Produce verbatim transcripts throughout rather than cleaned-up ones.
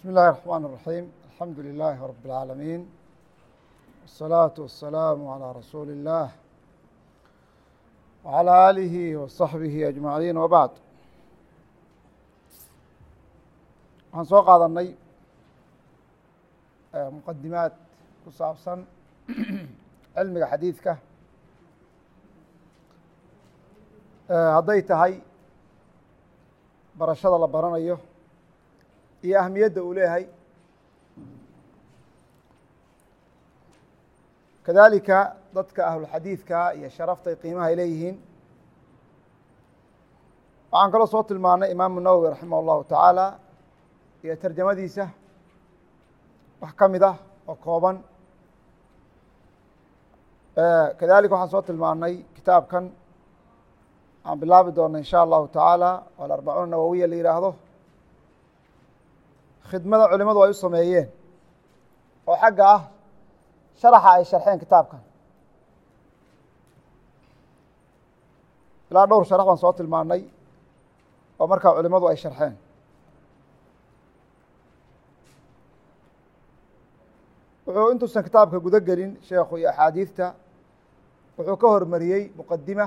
بسم الله الرحمن الرحيم الحمد لله رب العالمين والصلاة والسلام على رسول الله وعلى آله وصحبه أجمعين وبعد waxaan soo qaadanay muqadimaad ku saabsan cilmiga xadiidka hadday tahay barashada la baranayo iyo ahmiyadda uu leeyahay kadalika dadka ahlulxadiidka iyo sharaftay qiimaha ay leeyihiin waxaan kaloo soo tilmaanay imaamu nawowi raximah اllahu tacaala iyo tarjamadiisa wax ka mid ah oo kooban kadalika waxaan soo tilmaanay kitaabkan aan bilaabi doona in sha allahu tacaala oo alarbacuun nawowiya la yihaahdo khidmada culimadu ay u sameeyeen oo xagga ah sharaxa ay sharxeen kitaabkan ilaa dhowr sharax baan soo tilmaanay oo markaa culimadu ay sharxeen wuxuu intuusan kitaabka gudo gelin sheekhu iyo axaadiidta wuxuu ka hormariyey muqadima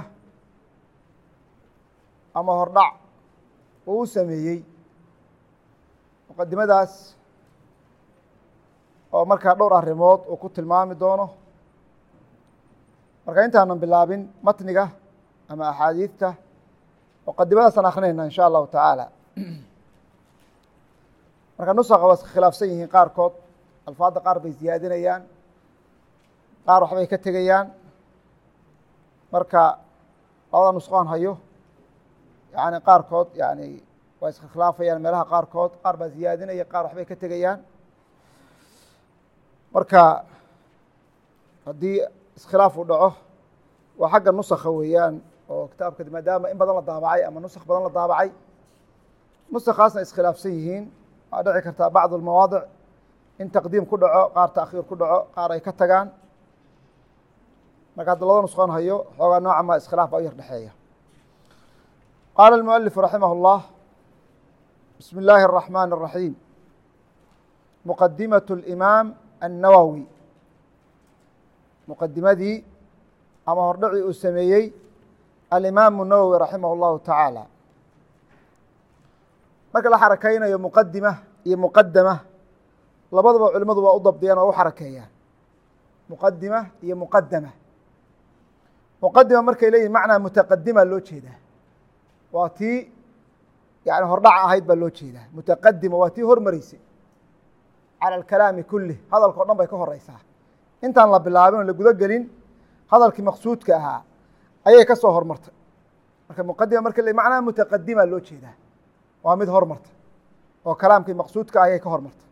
ama hordhac uu u sameeyey muqadimadaas oo markaa dhowr arrimood uu ku tilmaami doono marka intaanan bilaabin matniga ama axaadiidta muqadimadaasaan akrinayna in sha allahu tacaala marka nusaqa waa iska khilaafsan yihiin qaarkood alfaadda qaar bay ziyaadinayaan qaar waxbay ka tegayaan marka labada nusqaan hayo yani qaarkood yani waa iska khilaafayaan meelaha qaarkood qaar baa ziyaadinaya qaar waxbay ka tegayaan marka haddii iskhilaaf uu dhaco waa xagga nusakha weeyaan oo kitaabka maadaama in badan la daabacay ama nusakh badan la daabacay nusakhaasna iskhilaafsan yihiin waa dhici kartaa bacd almawaadic in taqdiim ku dhaco qaar taakhiir ku dhaco qaar ay ka tagaan marka hadda labada nusqaan hayo xoogaa nooca ma iskhilaaf baa u yar dhexeeya qaala almualifu raximah اllah bismi اllaahi الرaxmaan الraxiim muqadimaة اlimaam الnawowi muqadimadii ama hordhacii uu sameeyey alimaamu nawowi raximah اllahu tacaala marka la xarakeynayo muqadima iyo muqadama labadaba culimadu waa u dabdiyaan oo u xarakeeyaan muqadima iyo muqadama muqadima markay leeyihin macnaa mutaqadima loo jeedaa waa tii yani hordhac ahayd baa loo jeedaa mutaqadima waa tii hormareysay cala alkalaami kulih hadalka o dhan bay ka horeysaa intaan la bilaabin oo la gudo gelin hadalkii maqsuudka ahaa ayay ka soo hormartay marka muqadima marka le macnaa mutaqadima loo jeedaa waa mid hormarta oo kalaamkii maqsuudka ah ayay ka hormartay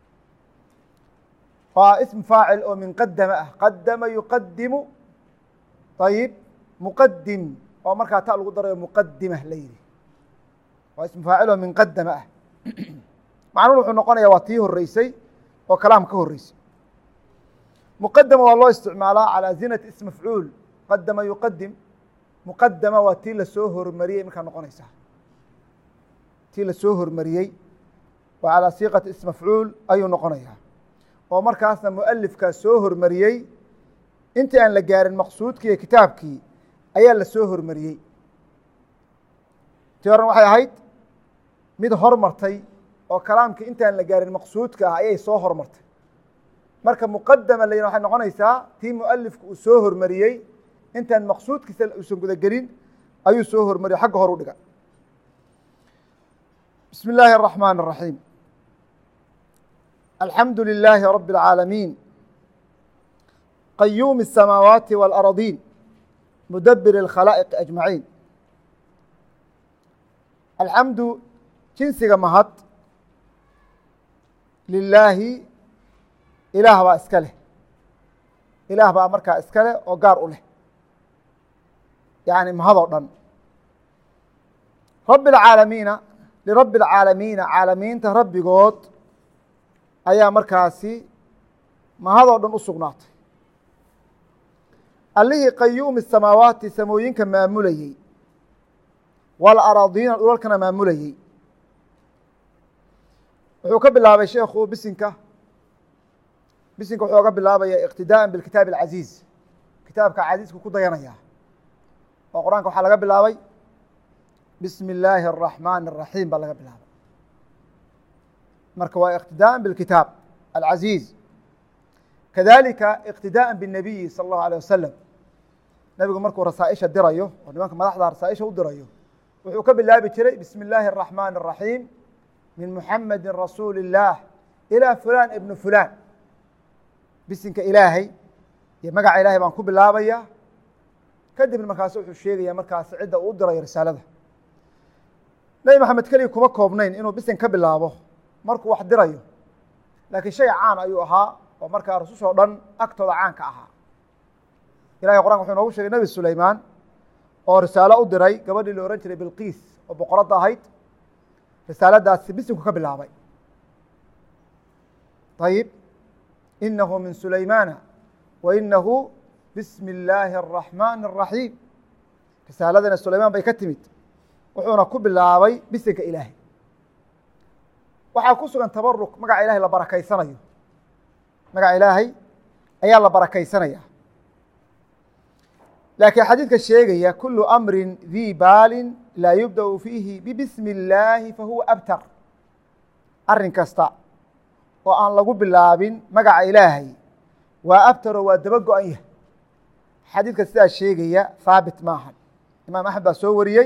waa ism faacil oo min qadama ah qadama yuqadimu ayib muqadim oo markaa ta lagu darayo muqadima la yihi waa ism faacil oo min qadama ah macnuhu wuxuu noqonaya waa tii horeysay oo kalaam ka horeysay muqadama waa loo isticmaalaa calaa zinati ism mafcuul qadama yuqadim muqadama waa tii lasoo hormariyey markaa noqonaysaa tii lasoo hormariyey waa calaa siiqati ism mafcuul ayuu noqonayaa oo markaasna mualifkaa soo hormariyey intii aan la gaarin maqsuudkii iyo kitaabkii ayaa la soo hormariyey tii horan waxay ahayd mid hormartay oo kalaamkii intaan la gaarin maqsuudka ah ayay soo hormartay marka muqadama la yihah waxay noqonaysaa tii mualifku uu soo hormariyey intaan maqsuudkiisa uusan guda gelin ayuu soo hormariyey xagga hor u dhiga bismi illaahi الرaxmaan الraxiim alxamdu lilaahi rabi اlcaalamiin qayuumi الsamaawaati wاlaradiin mudabir اlkhalaa'iq ajmaciin alxamdu jinsiga mahad lilaahi ilaah baa iska leh ilaah baa markaa iska leh oo gaar u leh yani mahad oo dhan rabi اlcaalamiina lirabi اlcaalamiina caalamiinta rabbigood ayaa markaasi mahadoo dhan u sugnaatay allihii qayuumi الsamaawaati samooyinka maamulayey wاlaraadiina dhulalkana maamulayey wuxuu ka bilaabay sheekhu bisinka bisinka wuxuu ga bilaabaya iqtidaءa bاkitaab الcaزiiz kitaabka caزiizku ku dayanaya oo quraanka waxaa laga bilaabay bismi الlaahi الرaحmن الرaحيم baa laga bilaabay marka waa iqtidaءa bاkitaab الcaزiiz kadalika iqtidaءa bالnabiyi salى الlahu عalيه wasalam nabigu markuu rasaaئisha dirayo oo nimanka madaxda rasaaئisha u dirayo wuxuu ka bilaabi jiray bismi الlaahi الرaحmن الرaحيم min muحamedi rasuuli الlah ilى fulan ibn fulan bisinka ilaahay iyo magaca ilahay baan ku bilaabaya kadibna markaas wuxuu sheegaya markaas cidda uu dirayo risaalada nebi maxamed keliya kuma koobnayn inuu bisin ka bilaabo markuu wax dirayo laakiin shay caan ayuu ahaa oo markaa rususha o dhan agtooda caanka ahaa ilahay qur'anka wuxuu noogu sheegay nebi sulaymaan oo risaalo u diray gabadhii la ohan jiray bilqiis oo boqoradda ahayd risaaladaasi bisinku ka bilaabay ayib inahu min sulaymaana wa inahu bismi اllaahi الرaحmani الرaحيim risaaladana sulaymaan bay ka timid wuxuuna ku bilaabay bisinka ilaahay waxaa ku sugan tabaruk magaca ilahay la barakaysanayo magaca ilaahay ayaa la barakaysanaya laakiin xadiidka sheegaya kulu amri dii baalin laa yubdأu fiihi bibismi اllaahi fahuwa abtar arrin kasta oo aan lagu bilaabin magaca ilaahay waa abtaro waa daba go-an yahay xadiidka sidaa sheegaya haabit maahan imaam axmed baa soo wariyey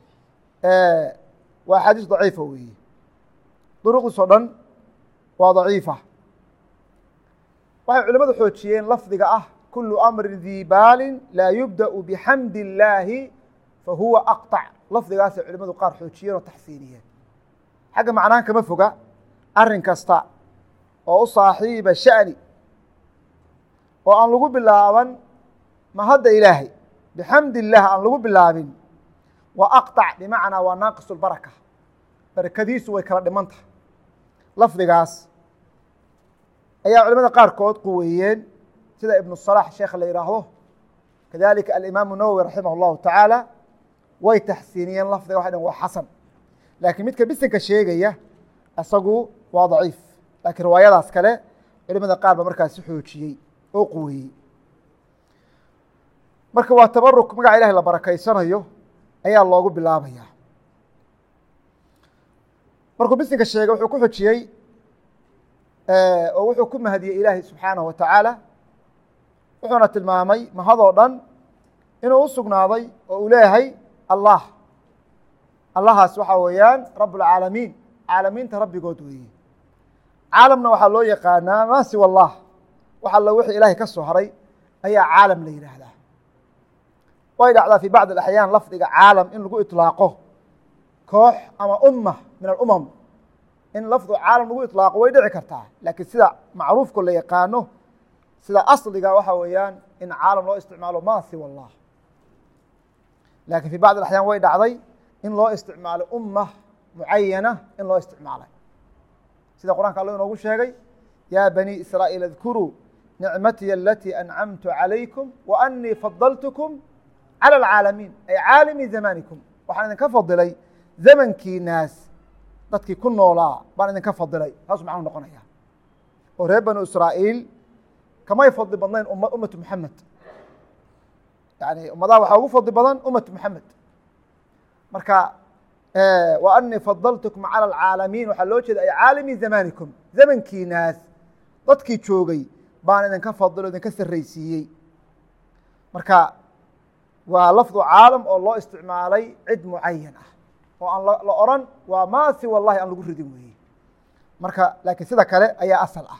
waa xadiis daciifa weeye duruqdiis oo dhan waa daciifa waxay culimadu xoojiyeen lafdiga ah kulu amri dii baalin laa yubdأu bixamdi اllaahi fahuwa aqطac lafdigaasay culimadu qaar xoojiyeen oo taxsiiniyeen xagga macnahan kama foga arrin kasta oo u saaxiiba sha'ni oo aan lagu bilaaban mahadda ilaahay bixamdi illah aan lagu bilaabin waa aqطac bimacnaa waa naaqis اlbaraka barakadiisu way kala dhiman tahay lafdigaas ayaa culimada qaarkood quweeyeen sida ibnu صalax sheekha la yidhaahdo kadalika alimaamu nawowi raximah اllahu tacaala way taxsiiniyeen lafdiga waxay dhan waa xasan laakiin midka bisinka sheegaya isagu waa daciif laakiin riwaayadaas kale culimada qaar ba markaasi xoojiyey oo quweeyey marka waa tabaruk magaca ilahay la barakaysanayo ayaa loogu bilaabaya markuu bisinka sheegay wuxuu ku xojiyey oo wuxuu ku mahadiyey ilaahay subxaanaه wa tacaala wuxuuna tilmaamay mahadoo dhan inuu u sugnaaday oo uu leeyahay allah allahaas waxaa weeyaan rab اlcaalamiin caalamiinta rabbigood weeye caalamna waxaa loo yaqaanaa maa siwa allah wax alla wixii ilaahay ka soo haray ayaa caalam la yidhaahdaa way dhacdaa fi bacd اaxyaan lafdiga caalam in lagu iطlaaqo koox ama umma min alumam in lafdu caalam lagu iطlaaqo way dhici kartaa laakiin sida macruufko la yaqaano sida asliga waxaa weeyaan in caalam loo isticmaalo ma siwa allah lakin fi bacd اaxyaan way dhacday in loo isticmaalo umma mucayana in loo isticmaalay sida qur'anka alla inoogu sheegay ya bani israa'iil اdkuruu nicmatiya alatii ancamtu calaykum wa anii fadaltkm calى اlcaalamiin ay caalimi zamanikum waxaan idinka fadilay zamankiinaas dadkii ku noolaa baan idinka fadilay taasuu macnuu noqonaya oo reer banu israa'iil kamay fadli badnayn ummatu muxamed yani ummadaha waxaa ugu fadli badan ummatu muxamed marka wa anii fadaltkm calى اlcaalamiin waxaa loo jeeda ay caalimi zamanikum zamankiinaas dadkii joogay baan idinka fadilo idinka sarraysiiyey marka waa lafdu caalam oo loo isticmaalay cid mucayan ah oo aan la oran waa ma siwa اllahi aan lagu ridin weeye marka laakiin sida kale ayaa asal ah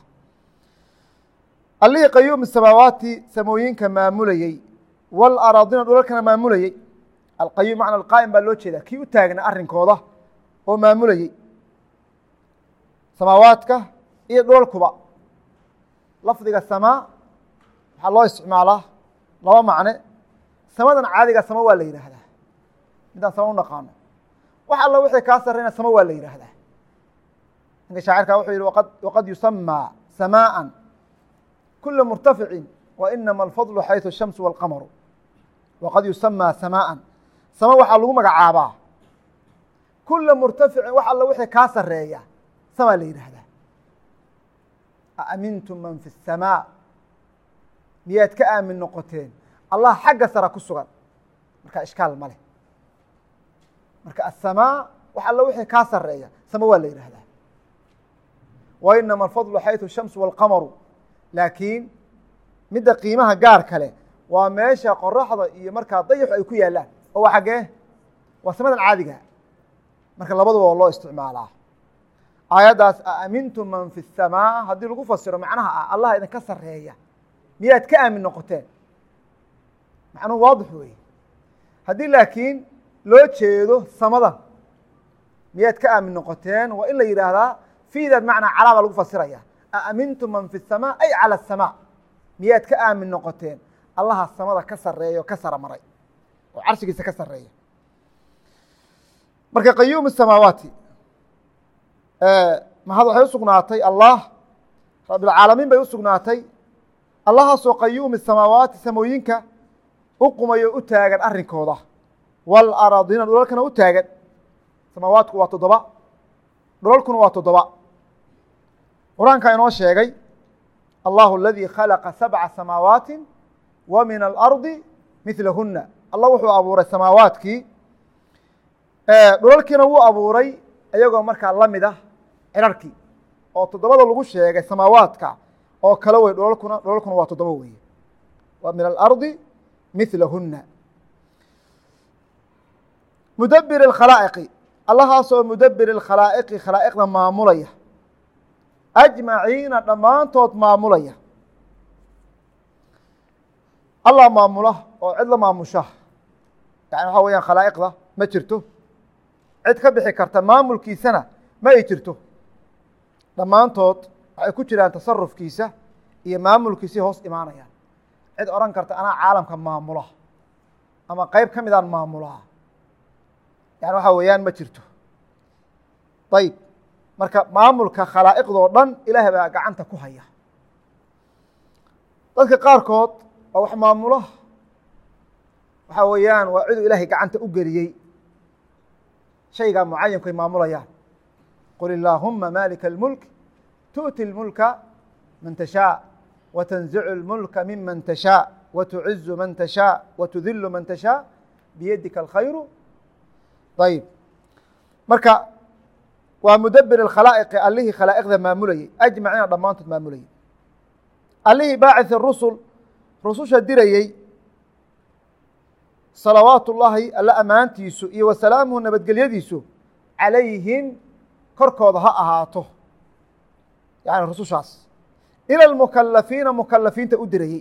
allihii qayuum samaawaati samooyinka maamulayey wاlaraadina dhulalkana maamulayey alqayuum macna alqaa'im baa loo jeedaa kii u taagna arrinkooda oo maamulayey samaawaadka iyo dhulalkuba lafdiga samaa waxaa loo isticmaalaa laba macne samadan caadiga sama waa la yidhaahdaa midaan sama u naqaano wax alla wixii kaa sarrayna sama waa la yidhaahdaa ninka shaacirkaa wuxuu yihi waqad waqad yusamaa samaaءa kula murtaficin wa inama alfadlu xayثu الshamsu wاlqamaru waqad yusamaa samaaءa sama waxaa lagu magacaabaa kula murtaficin wax alla wixii kaa sarreeya samaa la yidhaahdaa. aamintum man fi الsamaa, miyaad ka aamin noqoteen allah xagga sara ku sugan, marka ishkaal ma leh. marka aلsamaa wax alla wixii kaa sareeya sama waa la yidhaahdaa. wa inama alfadlu xayثu الshamsu wاlqamaru, laakiin midda qiimaha gaar kale waa meesha qoraxda iyo markaa dayaxu ay ku yaalaan, oo waa xaggee? waa samadan caadiga. marka labaduba waa loo isticmaalaa. aayaddaas aamintum man fi الsamaa haddii lagu fasiro macnaha ah allah idinka sareeya miyaad ka aamin noqoteen, macnuhu waadix weeye. haddii laakiin loo jeedo samadan miyaad ka aamin noqoteen, waa in la yidhaahdaa fiida bimacnaa calaa baa lagu fasiraya. aamintum man fi الsamaa ay calى الsamaa, miyaad ka aamin noqoteen allaha samada ka sareeya oo ka sara maray oo carshigiisa ka sareeya. marka qayuum الsamaawaati mahad waxay usugnaatay allah rabilcaalamiin bay usugnaatay, allahaasoo qayuum الsamaawaati samooyinka u qumayo u taagan arrinkooda, wاlaraadina dhulalkana u taagan. samaawaatku waa toddoba, dhulalkuna waa toddoba. qur-aankaa inoo sheegay allahu aladii khalaqa sabca samaawaati wa min alardi midlahuna. allah wuxuu abuuray samaawaadkii, dhulalkiina wuu abuuray iyagoo markaa la mid ah cirarkii, oo toddobada lagu sheegay samaawaadka oo kale wey. dhulalkuna dhulalkuna waa toddoba weeye. wa min alardi midlahuna. mudabir اkhalaa'iqi, allahaasoo mudabir اkhalaa'iqi khalaa'iqda maamulaya, ajmaciina dhammaantood maamulaya. allah maamula oo cid la maamusha, yani waxaa weyaan khalaa'iqda ma jirto, cid ka bixi karta maamulkiisana ma ay jirto. dhammaantood waxay ku jiraan tasarufkiisa iyo maamulkiisii hoos imaanayaan. cid odhan karta anaa caalamka maamula ama qeyb ka midaan maamulaa, yani waxaa weeyaan ma jirto. ayib, marka maamulka khalaa'iqdoo dhan ilaahay baa gacanta ku haya. dadka qaarkood oo wax maamulo waxaa weeyaan waa ciduu ilaahay gacanta u geliyey shaygaa mucayanku ay maamulayaan. qul illaahuma maalika اlmulk tu'ti اlmulka man tashaa watanzicu اlmulka miman tashaa watucizu man tashaa watudilu man tashaa biyadika alkhayru. ayib, marka waa mudabir اkhalaa'iqi, allihii khalaa'iqda maamulayey, ajmaciina dhammaantood maamulayey. allihii baacث الrusul, rususha dirayey, salawaat ullaahi alla ammaantiisu iyo wasalaamuhu nabadgelyadiisu calayhim korkooda ha ahaato, yani rusushaas ilى اlmukalafiina mukalafiinta u dirayey.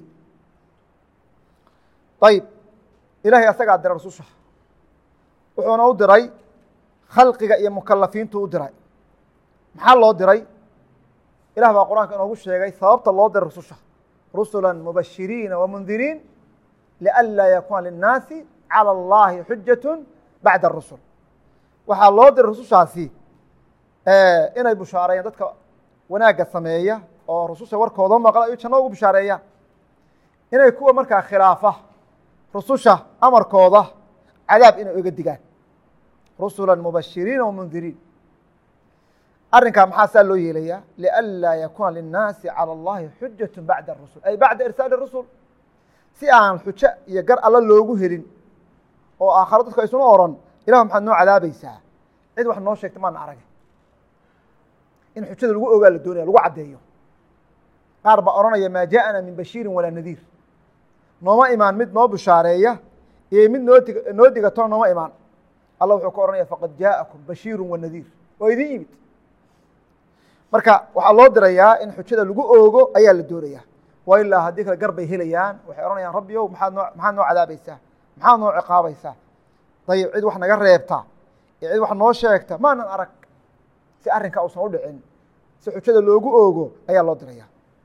ayib, ilahay asagaa diray rususha, wuxuuna u diray khalqiga iyo mukalafiintu u diray. maxaa loo diray? ilah baa qur-aanka inoogu sheegay sababta loo diray rususha. rusula mubashiriina wamundiriin lianlaa yakuuna linnaasi calى اllahi xujaة bacda الrusul. waxaa loo diray rusushaasi inay bushaareeyaan dadka wanaagga sameeya oo rususha warkooda maqla ay janno ugu bushaareeyaan, inay kuwa markaa khilaafa rususha amarkooda cadaab inay oga digaan. rusula mubashiriina wamundiriin. arrinkaa maxaa saa loo yeelayaa? lianlaa yakuuna linnaasi calى اllahi xujaة bacda الrusul, ay bacda irsaali الrusul, si aan xujo iyo gar alla loogu helin oo aakharo dadku aysuna oran ilah maxaad noo cadaabaysaa, cid wax noo sheegta maana arage. in xujada lagu ogaa la doonaya, lagu caddeeyo. qaar baa odhanaya maa jaaءana min bashiirin walaa nadiir, nooma imaan mid noo bushaareeya iyo mid noo dig noo digatona nooma imaan. allah wuxuu ka odhanaya faqad jaaءakum bashiiru wanadiir, oo idin yimid. marka waxaa loo dirayaa in xujada lagu oogo ayaa la doonaya. wa ilaa haddii kale gar bay helayaan, waxay odhanayaan rabbi ow maxaad noo maxaad noo cadaabaysaa, maxaad noo ciqaabaysaa. dayib, cid wax naga reebta iyo cid wax noo sheegta maanan arag. si arrinkaa uusan u dhicin, si xujada loogu oogo ayaa loo diraya.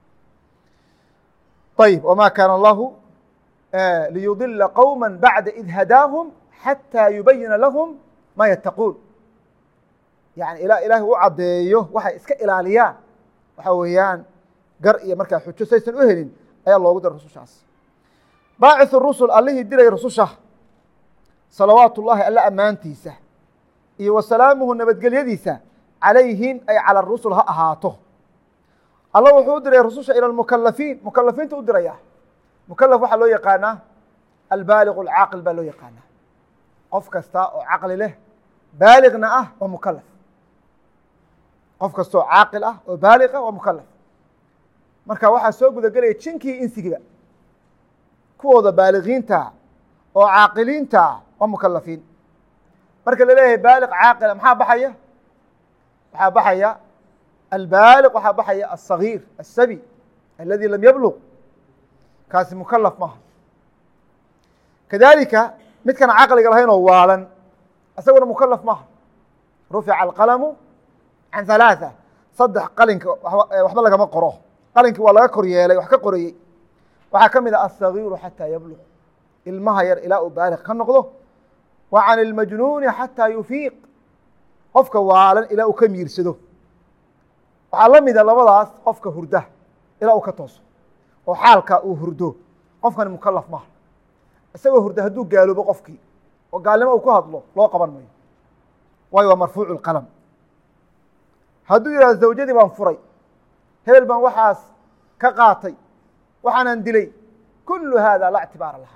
ayib, wma kaana allahu liyudila qowma bacda id hadaahum xataa yubayina lahum ma yattaquun. yani ilaa ilaahay u caddeeyo waxay iska ilaaliyaan, waxaa weeyaan gar iyo markaa xujo saysan u helin ayaa loogu diray rusushaas. baaciث rusul, allihii diray rususha, salawaat ullaahi alla ammaantiisa iyo wasalaamuhu nabadgelyadiisa calayhim ay calى الrusul ha ahaato. alla wuxuu u diray rususha ilى اmukalafiin, mukalafiinta u diraya. mukalaf waxaa loo yaqaanaa albaaliq اlcaaqil baa loo yaqaanaa, qof kasta oo caqli leh baaliqna ah waa mukalaf. qof kasta oo caaqil ah oo baaliq ah waa mukalaf. marka waxaa soo guda gelaya jinkii insigiba, kuwooda baaliqiinta oo caaqiliinta waa mukalafiin. marka la leeyahay baaliq caaqila maxaa baxaya? waxaa baxaya albaaliq, waxaa baxaya aلصagiir aلsabi aladi lam yabluq, kaasi mukalaf maaha. kadalika midkan caqliga lahayn oo waalan isaguna mukalaf maaha. rufica alqalamu can halaaثa, saddex qalinka waxba lagama qoro, qalinkii waa laga kor yeelay wax ka qorayey. waxaa ka mid ah aلصagiiru xataa yabluq, ilmaha yar ilaa uu baaliq ka noqdo. wa can اlmajnuuni xataa yufiiq, qofka waalan ilaa uu ka miirsado. waxaa la mida labadaas qofka hurda ilaa uu ka tooso oo xaalka uu hurdo, qofkani mukalaf maaha. isagoo hurda hadduu gaaloobo qofkii oo gaalnimo uu ku hadlo loo qaban mayo, waayo waa marfuucu اlqalam. hadduu yihahdo zawjadii baan furay, hebel baan waxaas ka qaatay, waxaanan dilay, kulu hada laa اctibaara laha.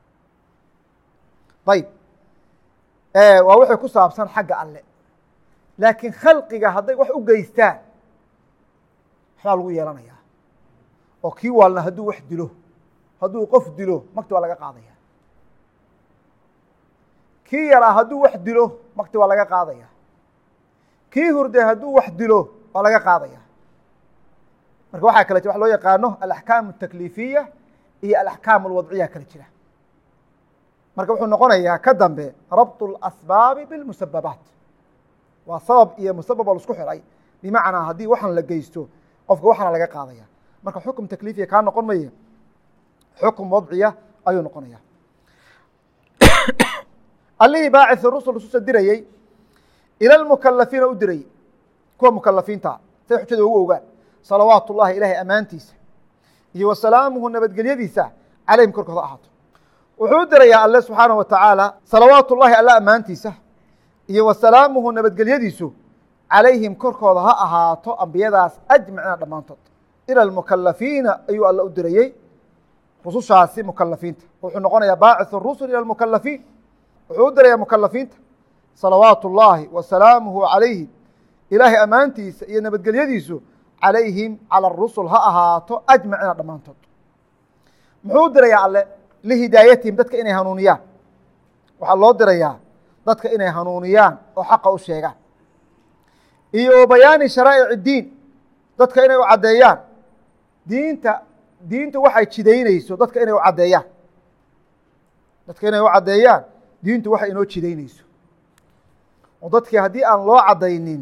ayb waa wixii ku saabsan xagga alle. laakiin khalqiga hadday wax u geystaan waxbaa lagu yeelanaya. oo kii waalna hadduu wax dilo, hadduu qof dilo makti waa laga qaadaya. kii yaraa hadduu wax dilo makti waa laga qaadaya. kii hurday hadduu wax dilo waa laga qaadaya. marka waxaa kale jira wax loo yaqaano alaxkaam الtakliifiya iyo alaxkaam alwadciya kala jira. marka wuxuu noqonayaa ka dambe rabط اlasbaabi biاlmusababaat, waa sabab iyo musabab oo la isku xiray. bimacnaa haddii waxan la geysto qofka waxaana laga qaadaya. marka xukum takliifiya kaa noqon maya, xukum wadciya ayuu noqonaya. allihii baaciث rusul rususha dirayey ilى اlmukalafiina u dirayey, kuwa mukalafiinta say xujada ugu ogaan. salawaat ullahi ilaahay ammaantiisa iyo wasalaamuhu nabadgelyadiisa calayhim korkooda ahaato. wuxuu u dirayaa alle subxaanaه wa tacaala salawaat ullahi alle ammaantiisa iyo wasalaamuhu nabadgelyadiisu calayhim korkooda ha ahaato ambiyadaas ajmacina dhammaantood. ilى اlmukalafiina ayuu alle u dirayey rusushaasi mukalafiinta. wuxuu noqonayaa baaciث الrusul ilى اlmukalafiin, wuxuu u dirayaa mukalafiinta salawaat ullahi wasalaamuhu calayhim, ilaahay ammaantiisa iyo nabadgelyadiisu calayhim calى الrusul ha ahaato ajmacina dhammaantood. muxuu u dirayaa alle lihidaayatihim, dadka inay hanuuniyaan. waxaa loo dirayaa dadka inay hanuuniyaan oo xaqa u sheegaan, iyo bayaani sharaa'ic اdiin, dadka inay u caddeeyaan diinta diintu waxay jidaynayso, dadka inay u caddeeyaan dadka inay u caddeeyaan diintu waxay inoo jidaynayso. oo dadkii haddii aan loo caddaynin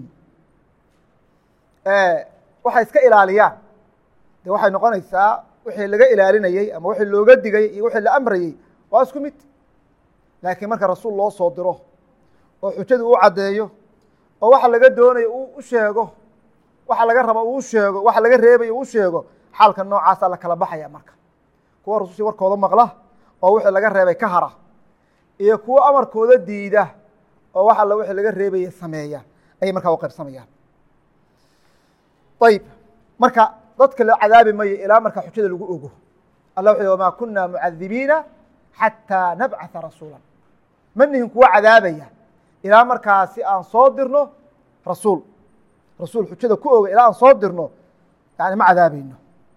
waxay iska ilaaliyaan, dee waxay noqonaysaa wixii laga ilaalinayey ama wixii looga digay iyo wixii la amrayey waa isku mid. laakiin marka rasuul loo soo diro oo xujada u caddeeyo oo waxa laga doonayo uu u sheego, waxa laga rabo uu sheego, waxa laga reebayo uu sheego, xaalka noocaasa la kala baxaya. marka kuwa rasuushii warkooda maqla oo wixii laga reebay ka hara, iyo kuwo amarkooda diida oo wax alla wixii laga reebaya sameeya, ayay markaa u qaybsamayaan. ayb marka dadka la cadaabi mayo ilaa marka xujada lagu ogo. allah wuxuu wamaa kunaa mucadibiina xataa nabcatha rasuula, ma nihin kuwa cadaabaya ilaa markaasi aan soo dirno rasuul. rasuul xujada ku oga ilaa aan soo dirno yani ma cadaabayno.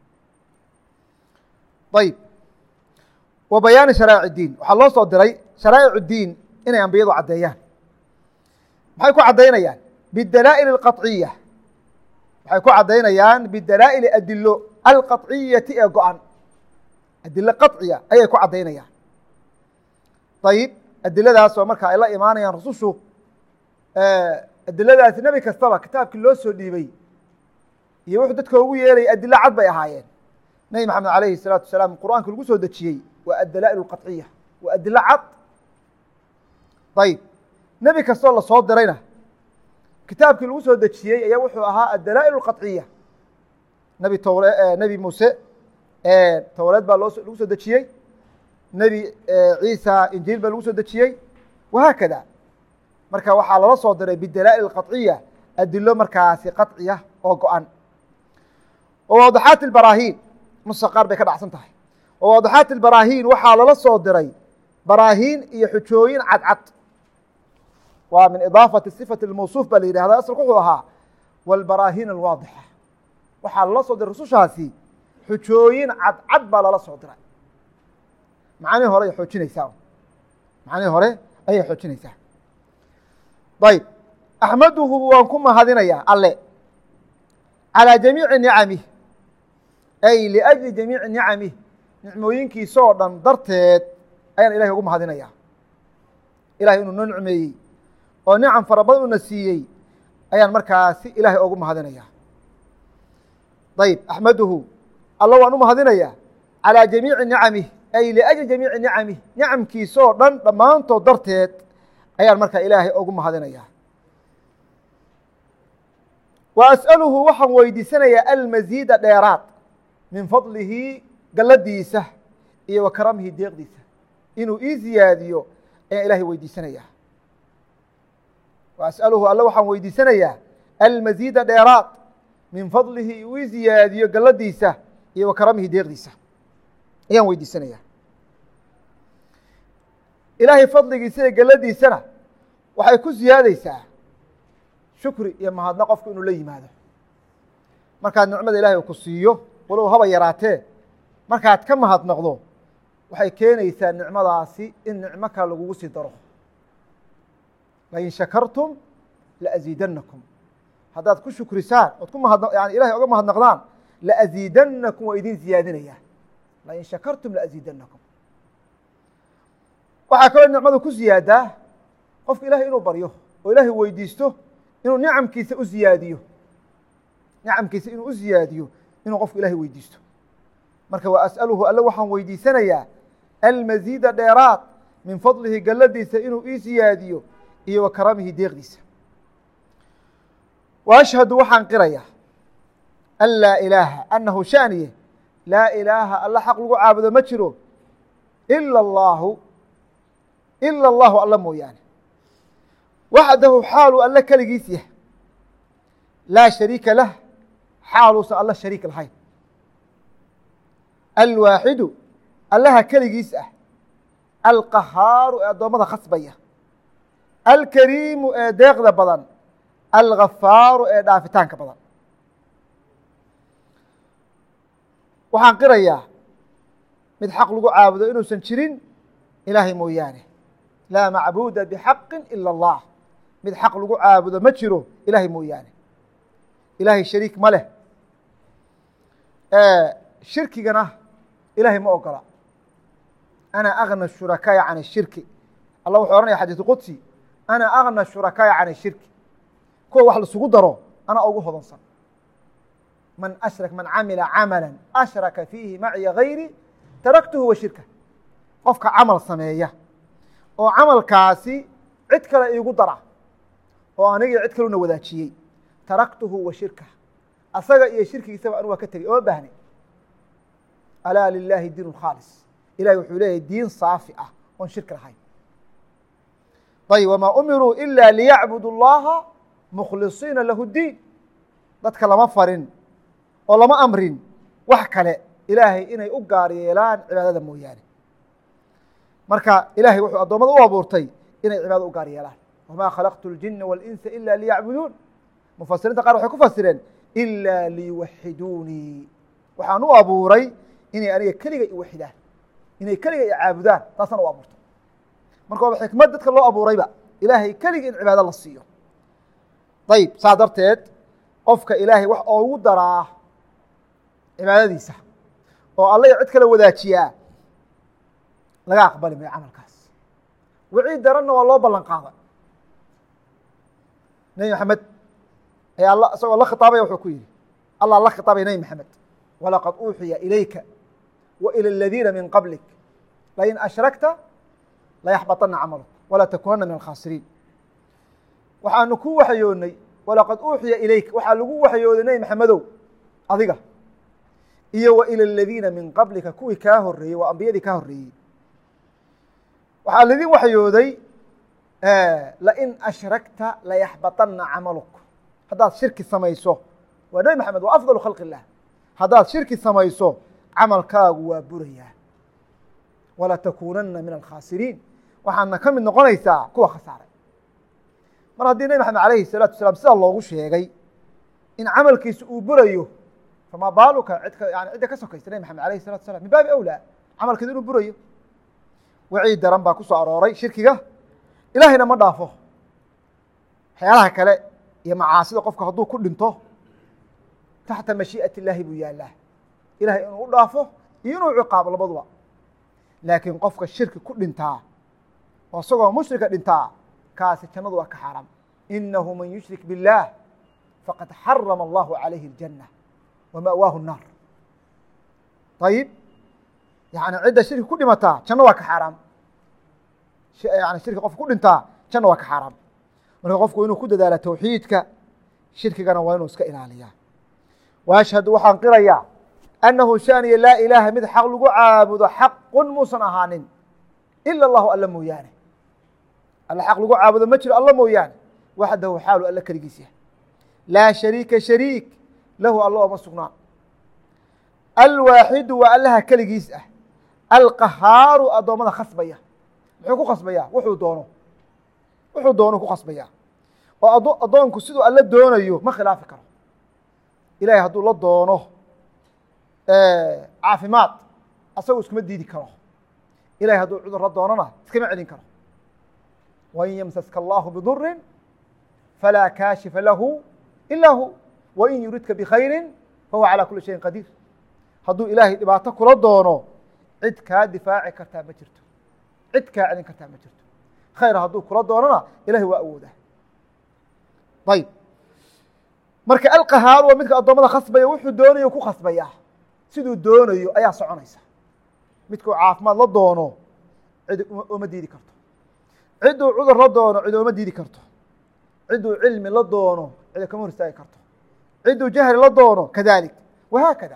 ayb wa bayaani sharaa'ic اdiin, waxaa loo soo diray sharaa'ic اdiin inay ambiyadu caddeeyaan. maxay ku caddaynayaan? bidalaa'il اlqaطciya, waxay ku caddaynayaan bidalaa'ili adilo alqaطciyati ee go-an. adilo qaطciya ayay ku caddaynayaan. ayib adiladaas oo marka ay la imaanayaan rusushu, adiladaasi nebi kastaba kitaabkii loo soo dhiibay iyo wuxuu dadka ugu yeerayay adilo cad bay ahaayeen. nebi maxamed alayhi الsalaatu wasalaam qur'aanka lagu soo dejiyey waa adalaa'il اlqaطciya, waa adilo cad. ayib nebi kastoo lasoo dirayna kitaabkii lagu soo dejiyey ayaa wuxuu ahaa adalaa'il اlqaطciya. nebi towre nebi muuse towreed baa loo lagu soo dejiyey, nebi ciisa injiil baa lagu soo dejiyey, wahaakada. marka waxaa lala soo diray bidalaa'il اqaطciya adilo markaasi qaطciya oo go-an. wawaadixaati اbaraahiin nusa qaar bay ka dhacsan tahay. wawaadixaati اbaraahiin waxaa lala soo diray baraahiin iyo xujooyin cadcad. waa min idaafati صifati اmawsuuf baa la yidhahda asalku wuxuu ahaa wاlbaraahiin alwaadixa. waxaa lala soo diray rusushaasi xujooyin cadcad baa lala soo diray. macnihii hore ay xoojinaysaa macnihii hore ayay xoojinaysaa. ayb axmaduhu waan ku mahadinayaa alle calىa jamiici nicamih ay liأjli jamiici nicamih nicmooyinkiisa oo dhan darteed ayaan ilahay ugu mahadinayaa. ilahay inuu noo nicmeeyey oo nicam fara badan una siiyey ayaan markaasi ilahay ugu mahadinayaa. ayb axmaduhu alla waan u mahadinayaa calىa jamiici nicamih ay liأjli jamiici nicamih nicamkiisa oo dhan dhammaantood darteed ayaan markaa ilaahay ugu mahadinayaa. wa as'aluhu waxaan weydiisanayaa almasiida dheeraad min fadlihi galladiisa iyo wa karamihi deeqdiisa inuu ii ziyaadiyo ayaan ilaahay weydiisanayaa. wa as'aluhu alle waxaan weydiisanayaa almasiida dheeraad min fadlihi uu ii ziyaadiyo galladiisa iyo wa karamihi deeqdiisa ayaan weydiisanayaa. ilaahay fadligiisa iyo galladiisana waxay ku ziyaadaysaa shukri iyo mahadna qofku inuu la yimaado. markaad nicmada ilahay uu ku siiyo walow haba yaraatee markaad ka mahadnaqdo waxay keenaysaa nicmadaasi in nicmo kale lagugu sii daro. lain shakartum laaziidanakum haddaad ku shukrisaan ood ku mahad yani ilahay oga mahadnaqdaan laaziidanakum waa idin ziyaadinaya. lain shakartum laaziidanakum. waxaa kaloo nicmada ku ziyaadaa qofka ilahay inuu baryo oo ilaahay weydiisto inuu nicamkiisa u ziyaadiyo nicamkiisa inuu u ziyaadiyo inuu qofku ilahay weydiisto. marka wa as'aluhu alle waxaan weydiisanayaa almasiida dheeraad min fadlihi galladiisa inuu ii ziyaadiyo iyo wa karamihi deeqdiisa. wa ashhadu waxaan qirayaa an laa ilaaha anahu shaaniye laa ilaaha alla xaq lagu caabudo ma jiro ila allaahu ila allahu alla mooyaane waxdahu xaaluu alle keligiis yahay laa shariika lah xaaluusan alla shariik lahayn. alwaaxidu allaha keligiis ah alqahaaru ee addoommada khasbaya alkariimu ee deeqda badan algafaaru ee dhaafitaanka badan. waxaan qirayaa mid xaq lagu caabudo inuusan jirin ilaahay mooyaane laa macbuuda bxaqi ila اllah mid xaq lagu caabudo ma jiro ilahay mooyaane. ilaahay shariik ma leh. shirkigana ilahay ma ogola. ana agna shurakaaya can الshirki allah wuxuu ohanaya xadiiث qudsi ana agna shurakaaya can الshirki kuwa wax lasugu daro ana ugu hodansan. man ashrak man camila camala ashraka fiihi macya gayri taraktuhu wa shirka. qofka camal sameeya oo camalkaasi cid kale iigu dara oo anigii cid kaluna wadaajiyey taraktuhu wa shirka asaga iyo shirkigiisaba anu waa ka tegey ooma baahnay. alaa lilaahi diin khaalis ilahay wuxuu leeyahay diin saafi ah oon shirki lahayn. ayb wamaa umiruu ila liyacbudu اllaha mukhlisiina lahu diin. dadka lama farin oo lama amrin wax kale ilaahay inay u gaar yeelaan cibaadada mooyaane. marka ilahay wuxuu addoommada u abuurtay inay cibaado u gaar yeelaan. wamaa khalaqtu اljina waاlinsa ila liyacbuduun. mufasiriinta qaar waxay ku fasireen ila liyuwaxiduunii. waxaan u abuuray inay aniga keliga iwaxidaan inay keliga i caabudaan taasaan u abuurtay. marka waaba xikmad dadka loo abuurayba ilaahay keliga in cibaado la siiyo. ayib saa darteed qofka ilaahay wax oogu daraa cibaadadiisa oo alla iyo cid kale wadaajiyaa laga aqbali mayo camalkaas. wixii daranna waa loo ballan qaaday. nebi maxamed ayaa alla isagoo la khitaabaya wuxuu ku yihi allah la khitaabaya nebi maxamed walaqad uuxiya ilayka wa ilى اladiina min qablik lain ashrakta layaxbaطana camaluk walaa takunana min alkhaasiriin. waxaanu ku waxyoonay walaqad uuxiya ilayka waxaa lagu waxyooday nebi maxamedow adiga iyo wa ilى اladiina min qablika kuwii kaa horeeyey waa ambiyadii kaa horeeyey. waxaa laidin waxyooday lain ashrakta layaxbaطana camaluk haddaad shirki samayso waa nebi maxamed waa afdalu khalqi illah haddaad shirki samayso camalkaagu waa burayaa walatakuunanna min alkhaasiriin waxaadna ka mid noqonaysaa kuwa khasaaray mar haddii nebi maxamed alayhi الsalaatu wasalaam sida loogu sheegay in camalkiisa uu burayo famaa baaluka cidka yani cidda ka sokaysa nebi maxamed alayhi الsalatu wasalam min baabi awlaa camalkeeda inuu burayo waciid daran baa ku soo arooray shirkiga ilaahayna ma dhaafo waxyaalaha kale iyo macaasida qofka hadduu ku dhinto taxta mashii'ati illaahi buu yaallaa ilahay inuu u dhaafo iyo inuu ciqaabo labaduba laakiin qofka shirki ku dhintaa oo isagoo mushrika dhintaa kaasi jannadu waa ka xaaraam inahu man yushrik biاllaah faqad xarama allahu calayhi اljanna wama'waahu الnaar ayib yani cidda shirki ku dhimataa janno waa ka xaaraam yani shirki qofka ku dhintaa janno waa ka xaaraam marka qofku inuu ku dadaala tawxiidka shirkigana waa inuu iska ilaaliyaa waashhadu waxaan qirayaa annahu shaaniya laa ilaaha mid xaq lagu caabudo xaqun muusan ahaanin ila allahu alla mooyaane alla xaq lagu caabudo ma jiro alla mooyaane waxdahu xaalu alla keligiis yahay laa shariika shariik lahu alla ooma sugnaan alwaaxidu waa allaha keligiis ah alqahaaru addoommada khasbaya muxuu ku khasbayaa wuxuu doono wuxuu doono ku khasbayaa oo ado addoonku siduu alla doonayo ma khilaafi karo ilahay hadduu la doono caafimaad asagu iskuma diidi karo ilahay hadduu cudur la doonona iskama celin karo wain yamsaska allahu bidurin falaa kaashifa lahu ilaa hu wain yuridka bikhayri fahuwa calaa kuli shayin qadiir hadduu ilaahay dhibaato kula doono cid kaa difaaci kartaa ma jirto cid kaa celin kartaa ma jirto khayr hadduu kula doonona ilahay waa awooda ayb marka alqahaaru waa midka addoommada khasbaya wuxuu doonayo ku khasbayaa siduu doonayo ayaa soconaysa midkuu caafimaad la doono cid ooma diidi karto cidduu cudur la doono cid ooma diidi karto cidduu cilmi la doono cid kama hor istaagi karto cidduu jahli la doono kadalik wahaakada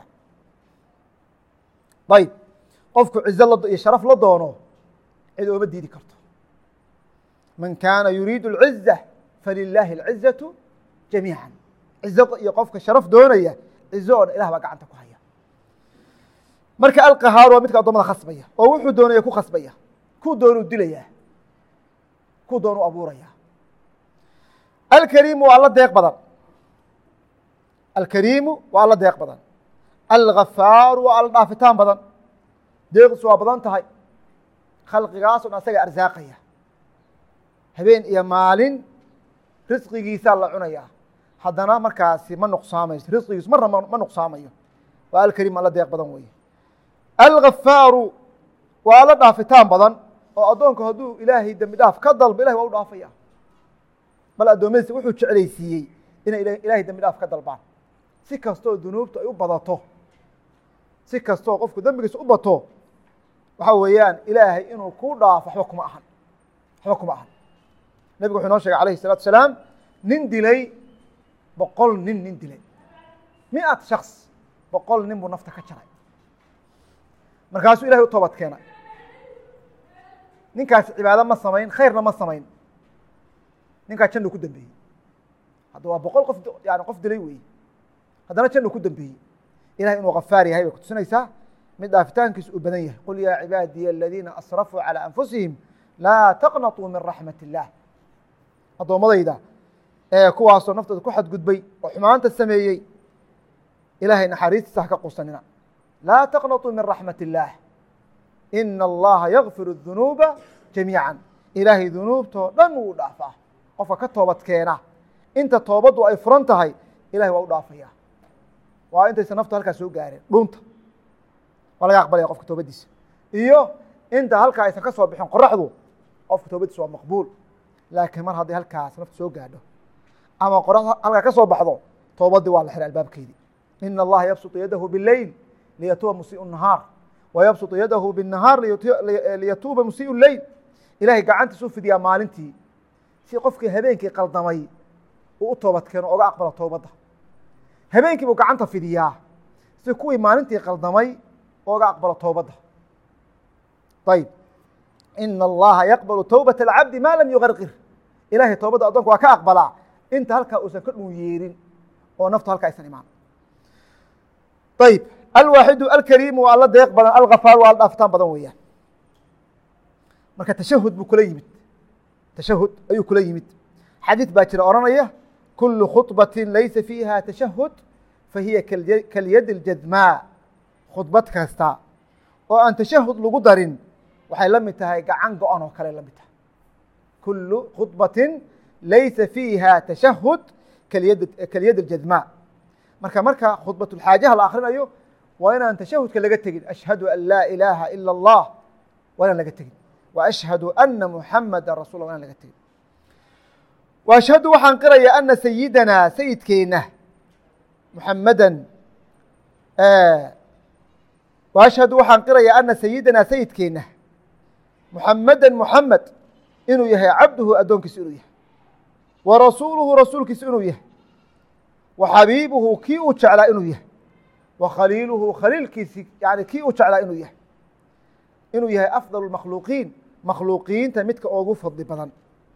ayb qofku cizo iyo sharaf la doono cid ooma diidi karto man kaana yuriidu اlciza falilaahi اlcizaةu jamiiعa cizo iyo qofka sharaf doonaya cizo oona ilah baa gacanta ku haya marka alqahaaru waa midka addoomada khasbaya oo wuxuu doonaya ku khasbaya kuu doonuu dilayaa kuu doonuu abuuraya alkariimu waa alla deeq badan alkariimu waa alla deeq badan algafaaru waa alla dhaafitaan badan deeqisu waa badan tahay khalqigaas on asaga arsaaqaya habeen iyo maalin risqigiisaa la cunayaa haddana markaasi ma nuqsaamayso risqigiisu marna ma nuqsaamayo waa alkariim alla deeq badan weeye algafaaru waa alla dhaafitaan badan oo addoonku hadduu ilaahay dembi dhaaf ka dalbo ilahay waa u dhaafaya bal addoommadiisa wuxuu jeclaysiiyey inay ilaahay dembi dhaaf ka dalbaan si kastoo dunuubtu ay u badato si kastoo qofku dembigiisa u bato waxaa weeyaan ilaahay inuu ku dhaafo waxba kuma ahan waxba kuma ahan nebigu wuxuu inoo sheegay alayhi الsalatu wasalaam nin dilay boqol nin nin dilay miat shaks boqol nin buu nafta ka jaray markaasuu ilahay u toobad keenay ninkaasi cibaado ma samayn khayrna ma samayn ninkaa jannu ku dambeeyey hadda waa boqol qof yani qof dilay weeye haddana jannu ku dambeeyey ilahay inuu gafaar yahay bay kutusinaysaa mid dhaafitaankiisu uu badan yahay qul yaa cibaadiya aladiina asrafuu calى anfusihim laa taqnaطuu min raxmat اllah addoommadayda ee kuwaasoo naftooda ku xadgudbay oo xumaanta sameeyey ilahay naxariistiisa ha ka quusanina laa taqnaطuu min raxmat اllah ina allaha yakfir الdunuuba jamiica ilaahay dunuubtoo dhan wuu dhaafaa qofka ka toobad keena inta toobaddu ay furan tahay ilahay waa u dhaafaya waa intaysa naftu halkaa soo gaareen dhunta waa laga aqbalaya qofka toobadiisa iyo inta halkaa aysan ka soo bixin qoraxdu qofka toobadiisa waa maqbuul laakiin mar hadday halkaas naftu soo gaadho ama qoraxdu halkaa ka soo baxdo toobadii waa la xiray albaabkeedii ina allaha yabsuطu yadahu biاleyl liyatuuba musiiءu الnahaar wa yabsuطu yadahu bالnahaar liyatuuba musiiءu leyl ilahay gacantiisu fidiyaa maalintii si qofkii habeenkii qaldamay uu u toobad keeno oga aqbalo toobadda habeenkii buu gacanta fidiyaa si kuwii maalintii qaldamay oga aqbalo toobadda ayb ina allaha yaqbalu towbata alcabdi maa lam yugarqir ilahay toobadda addoonka waa ka aqbalaa inta halkaa uusan ka dhun yeerin oo naftu halkaa aysan imaan. ayib alwaaxidu alkariimu waa alla deeq badan, algafaaru waa alla dhaafitaan badan weeyaan. marka tashahud buu kula yimid, tashahud ayuu kula yimid. xadiid baa jira odhanaya kulu khudbatin laysa fiiha tashahud fahiya kalyadi اljadmaa. khudbad kasta oo aan tashahud lagu darin waxay la mid tahay gacan go-an oo kale la mid tahay. kulu khudbatin laysa fiiha tashahud kalyadi اljadmaa. marka marka khudbatulxaajaha la akrinayo waa inaan tashahudka laga tegin. ashhadu an laa ilaaha ila اllah waa inaan laga tegin. wa ashhadu ana muxamada rasul wa inaan laga tegin. wa ashhadu waxaan qiraya ana sayidana sayidkeena muxamada wa ashhadu waxaan qiraya ana sayidana sayidkeena muxamada muxamed inuu yahay cabduhu addoonkiisa inuu yahay, wa rasuuluhu rasuulkiisa inuu yahay, wa xabiibuhu kii uu jeclaa inuu yahay, wa khaliiluhu khaliilkiisi yani kii uu jeclaa inuu yahay, inuu yahay afdal makhluuqiin makhluuqiinta midka ugu fadli badan.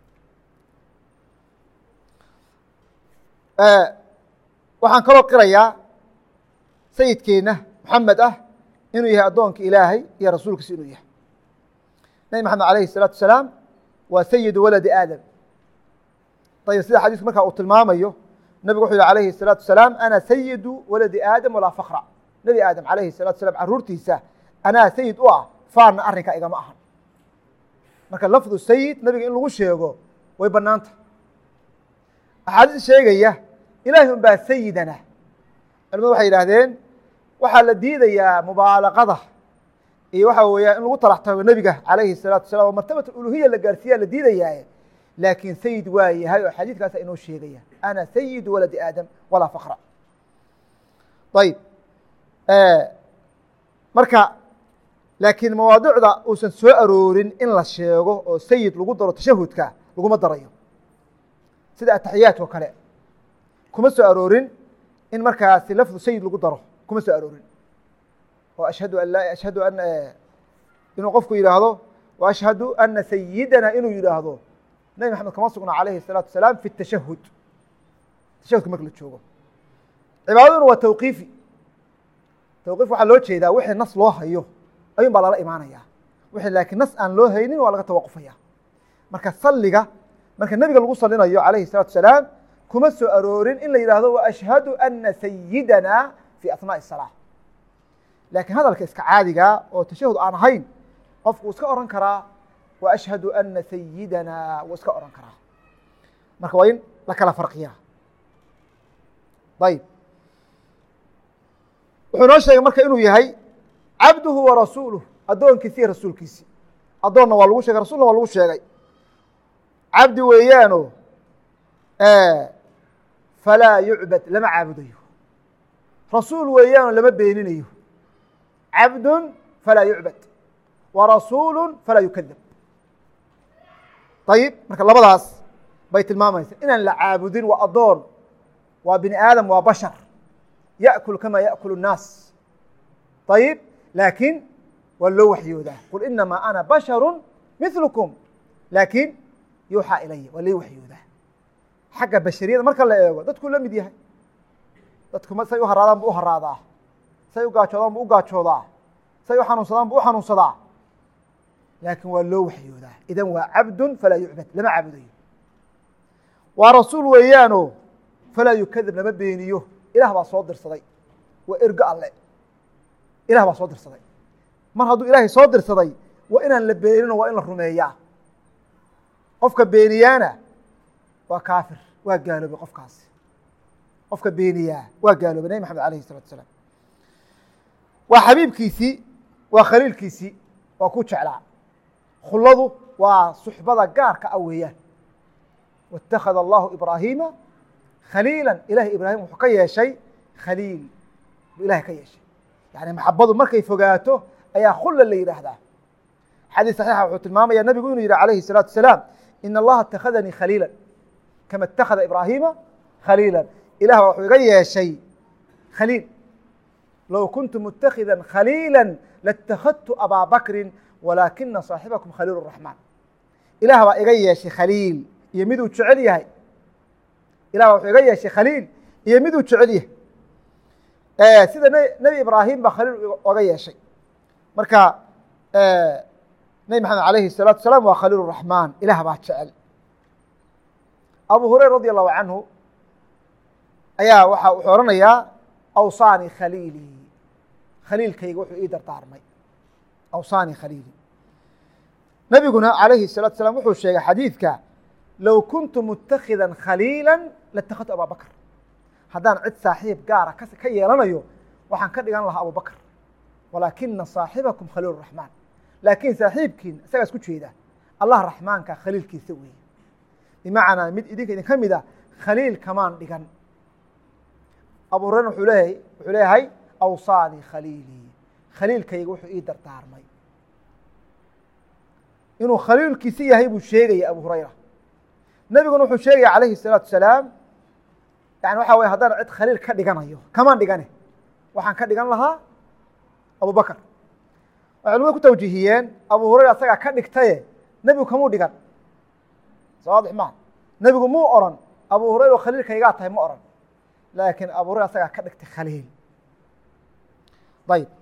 waxaan kaloo qirayaa sayidkeena muxamed ah inuu yahay addoonka ilaahay iyo rasuulkiisa inuu yahay. nabi maxamed alayhi الsalaatu wasalaam waa sayidu waladi aadam. ayb sida xadiisku markaa uu tilmaamayo nabigu wuxuu yihi alayhi الsalaatu wasalaam ana sayidu waladi aadam walaa fakra. nebi aadam alayhi الsalatu wasalaam caruurtiisa anaa sayid u ah, faarna arrinka igama ahan. marka lafdu sayid nabiga in lagu sheego way banaanta. axaadiis sheegaya ilahay un baa sayidana. culimadu waxay yidhaahdeen waxaa la diidayaa mubaalaqada iyo waxa weeyaa in lagu talax tago nebiga calayhi الsalaatu wasalaam oo martabat uluhiya la gaarsiiyaa la diidayaaye, laakiin sayid waa yahay oo xadiidkaasa inoo sheegaya ana sayidu waladi aadam walaa fakra. ayib marka laakiin mawaadicda uusan soo aroorin in la sheego oo sayid lagu daro tashahudka laguma darayo, sida ataxiyaadka oo kale kuma soo aroorin in markaasi lafdu sayid lagu daro, kuma soo aroorin. oo ashhadu an laa ashhadu an inuu qofku yidhaahdo wa ashhadu ana sayidana inuu yidhaahdo nabi maxamed kama sugna calayhi الsalaatu wasalaam fi tashahud. tashahudka marka la joogo cibaadaduna waa tawqiifi. tawqiif waxaa loo jeedaa wixii nas loo hayo ayuun baa lala imaanaya, wixii laakiin nas aan loo haynin waa laga tawaqufaya. marka salliga marka nebiga lagu salinayo calayhi الsalaatu wasalaam kuma soo aroorin in la yidhaahdo wa ashhadu ana sayidana fi asnaaءi الsalaa. laakiin hadalka iska caadiga oo tashahud aan ahayn qofku iska oran karaa wa ashhadu ana sayidana wuu iska oran karaa. marka waa in la kala farqiyaa. ayib wuxuu noo sheegay marka inuu yahay cabduhu wa rasuuluh, addoonkiisi iyo rasuulkiisi. addoonna waa lagu sheegay, rasulna waa lagu sheegay. cabdi weeyaano falaa yucbad lama caabudayo, rasuul weeyaano lama beeninayo. cabdun falaa yucbad wa rasuulu falaa yukadab. ayib marka labadaas bay tilmaamaysa inaan la caabudin. waa addoon, waa bini aadam, waa bashar, yaأkul kama yaأkul الnaas. ayib laakiin waa loo waxyoodaa. qul inamaa ana basharu miثlكum laakiin yuuxaa ilaya, waa loo waxyoodaa. xagga bashariyada marka la eego dadkuu la mid yahay. dadku say u haraadaan bu u haraadaa, say u gaajoodaan bu u gaajoodaa, say u xanuunsadaan bu u xanuunsadaa, laakiin waa loo waxyoodaa. idan waa cabdun falaa yucbad, lama caabudayo. waa rasuul weeyaano falaa yukadab, lama beeniyo. ilaah baa soo dirsaday, waa ergo alle. ilah baa soo dirsaday. mar hadduu ilaahay soo dirsaday waa inaan la beenino, waa in la rumeeyaa. qofka beeniyaana waa kaafir, waa gaaloobay. qofkaasi qofka beeniyaa waa gaaloobay. nabi maxamed alayhi الsalatu wasalaam waa xabiibkiisii, waa khaliilkiisii, waa ku jeclaa. khuladu waa suxbada gaarka ah weeyaan. waاtakhada allahu ibraahiima khaliila. ilahay ibraahim wuxuu ka yeeshay khaliil buu ilahay ka yeeshay. yani maxabadu markay fogaato ayaa khula la yidhaahdaa. xadiis saxiixa wuxuu tilmaamaya nabigu inuu yidhi alayhi الsalaatu wasalaam in allaha اtakhadanii khaliila kama اtakhada ibraahiima khaliila. ilah baa wuxuu iga yeeshay khaliil. low kuntu mutakida khaliila laاtakhadtu abaa bakri walaakina صaaxibakum khaliil الraxmaan. ilaah baa iga yeeshay khaliil iyo miduu jecel yahay. ilah wuxuu iga yeeshay khaliil iyo miduu jecel yahay sida nebi ibraahim baa khaliil oga yeeshay marka nebi maxamed alayhi الsalaatu wasalaam waa khaliil الraxmaan ilaah baa jecel abu hurayra radi allahu canhu ayaa waxa wuxuu odhanayaa awsaanii khaliilii khaliilkayga wuxuu ii dardaarmay awsaanii khaliilii nebiguna alayhi الsalatu wasalaam wuxuu sheegay xadiidka low kuntu mutakida khaliila latakadtu abaa bakr haddaan cid saaxiib gaara ka yeelanayo waxaan ka dhigan lahaa abubakr walaakina صaaxibakum khaliil الraxmaan laakiin saaxiibkiin isagaa isku jeeda allah raxmaanka khaliilkiisa weeye bimacnaa mid idinka idin ka mid a khaliil kamaan dhigan abu hurayra wuxuu leeyahay wuxuu leeyahay awsaanii khaliilii khaliilkayga wuxuu ii dardaarmay inuu khaliilkiisi yahay buu sheegaya abu hurayra nebiguna wuxuu sheegaya calayhi الsalaatu wasalaam yani waxa weye haddaan cid khaliil ka dhiganayo kamaan dhigane waxaan ka dhigan lahaa abubakr waxay culimada ku tawjiihiyeen abu hurayra asagaa ka dhigtaye nebigu kamuu dhigan soo waadix maa nebigu muu oran abu hurayra oo khaliilkaygaa tahay ma oran laakiin abu hurayra asagaa ka dhigtay khaliil ayb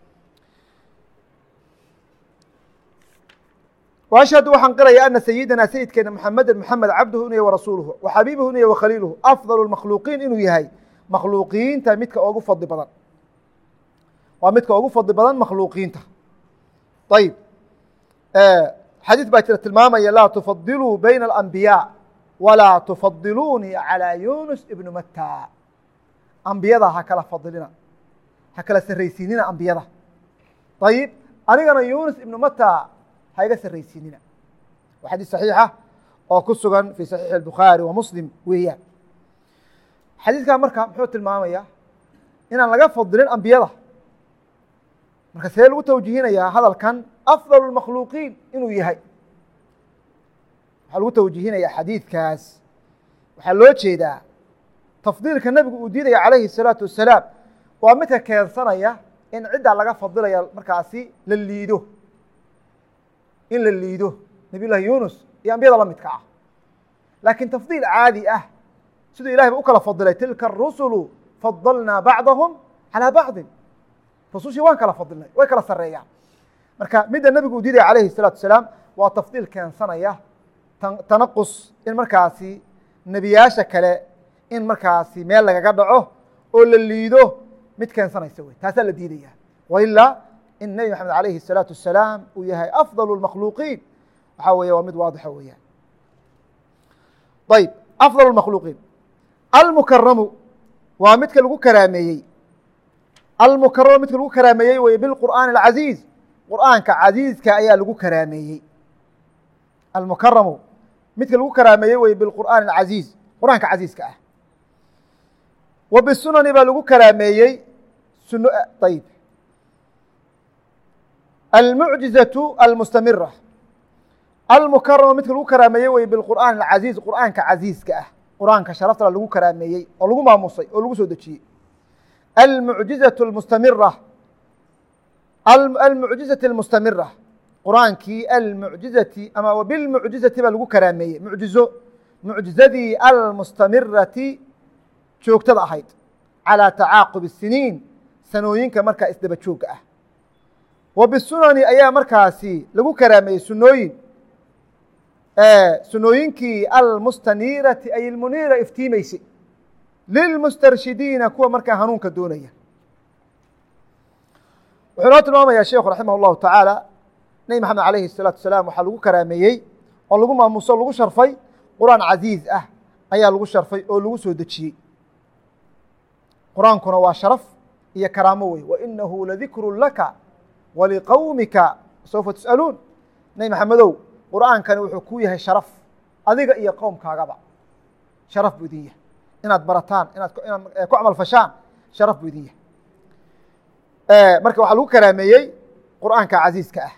وأشhهd waxaan qiraya أنa سيidina sayidkeena محameda محamed cabduhu inu yahy warasuuluhu وxabiibuhu inu yahy وkhaliiluhu أfضل المakhluuqiin inuu yahay makhluuqiinta midka ugu fadli badan waa midka ugu fadli badan makhluuqiinta ayb xadiiث baa jira tilmaamaya laa تufadiluu bayna الأنbiyاء walaa تufadiluunii عalى yunus ibn mata ambiyada ha kala fadilina ha kala saraysiinina ambiyada ayib anigana yunus ibn mata ha iga saraysiinina waa xadiis صaxiixa oo ku sugan fi صaxiixi الbukhaarي wa muslim weeyaan xadiidkan marka muxuu tilmaamaya inaan laga fadilin ambiyada marka see lagu tawjiihinayaa hadalkan afضل الmakhluuqiin inuu yahay waxaa lagu tawjiihinaya xadiidkaas waxaa loo jeedaa tafdiilka nebigu uu diidaya calayhi الsalaaةu wasalaam waa midka keensanaya in ciddaa laga fadilaya markaasi la liido in la liido nabiy llahi yunus iyo ambiyada la midka ah laakiin tafdiil caadi ah siduu ilahay ba u kala fadilay tilka الrusulu fadalnaa bacdahum calىa bacdin rusushii waan kala fadilnay way kala sareeyaan marka midda nebigu uu diidaya calayhi الsalaatu wasalaam waa tafdiil keensanaya tanaqus in markaasi nebiyaasha kale in markaasi meel lagaga dhaco oo la liido mid keensanaysa wey taasaa la diidaya wailaa in nebi maxamed alayhi الsalaatu wasalaam uu yahay afضل الmakhluuqiin waxaa weeye waa mid waadixa weeyaan ayb afضل الmakhluuqiin almukaramu waa midka lagu karaameeyey almukaramu midka lagu karaameeyey weye biاlqur'aani الcaziiz qur'aanka casiizka ayaa lagu karaameeyey almukaramu midka lagu karaameeyey weye biاlqur'aani الcaziiz qur'aanka casiizka ah wa bisunani baa lagu karaameeyey suno ayb almucjizaةu almustamira almukarama midka lagu karaameeyey wey biqur'aan اcaziiz qur'aanka casiizka ah qur'aanka sharaftala lagu karaameeyey oo lagu maamusay oo lagu soo dejiyey almucjizaةu اmustamira almucjizaةi اlmustamira qur'aankii almucjizati ama bilmucjizati baa lagu karaameeyey mucjizo mucjizadii almustamirati joogtada ahayd calىa tacaaqub الsiniin sanooyinka markaa isdaba jooga ah wa bisunani ayaa markaasi lagu karaameeyey sunooyin sunooyinkii almustanirati ay ilmuniira iftiimeysay lilmustarshidiina kuwa markaa hanuunka doonaya wuxuu noo tilmaamaya sheikhu raximah اllahu tacaala nebi maxamed alayhi الsalaatu wasalaam waxaa lagu karaameeyey oo lagu maamuso o lagu sharfay qur'aan casiiz ah ayaa lagu sharfay oo lagu soo dejiyey qur-aankuna waa sharaf iyo karaamo wey wainahu ladikru laka waliqowmika sawfa tus'aluun nebi maxamedow qur'aankani wuxuu ku yahay sharaf adiga iyo qowmkaagaba sharaf buu idin yahay inaad barataan inaad inaad ku camal fashaan sharaf buu idin yahay marka waxaa lagu karaameeyey qur'aanka casiiska ah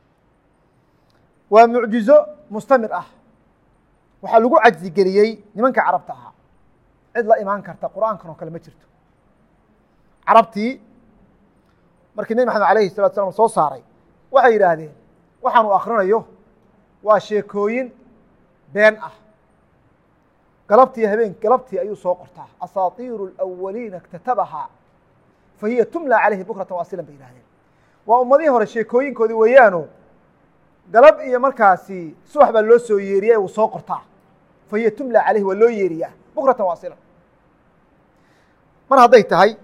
waa mucjizo mustamir ah waxaa lagu cajsigeliyey nimanka carabta ahaa cid la imaan karta qur'aankan oo kale ma jirto carabtii markii nebi maxamed alayhi الsalatu slam soo saaray waxay yidhaahdeen waxaan u akrinayo waa sheekooyin been ah galabtii habeen galabtii ayuu soo qortaa asaatiiru اlawaliina اktatabahaa fahiya tumla calayhi bukratan waasilan bay yihahdeen waa ummadihii hore sheekooyinkoodii weeyaano galab iyo markaasi subax baa loo soo yeeriya wuu soo qortaa fahiya tumla calayhi waa loo yeeriyaa bukratan waasilan mar hadday tahay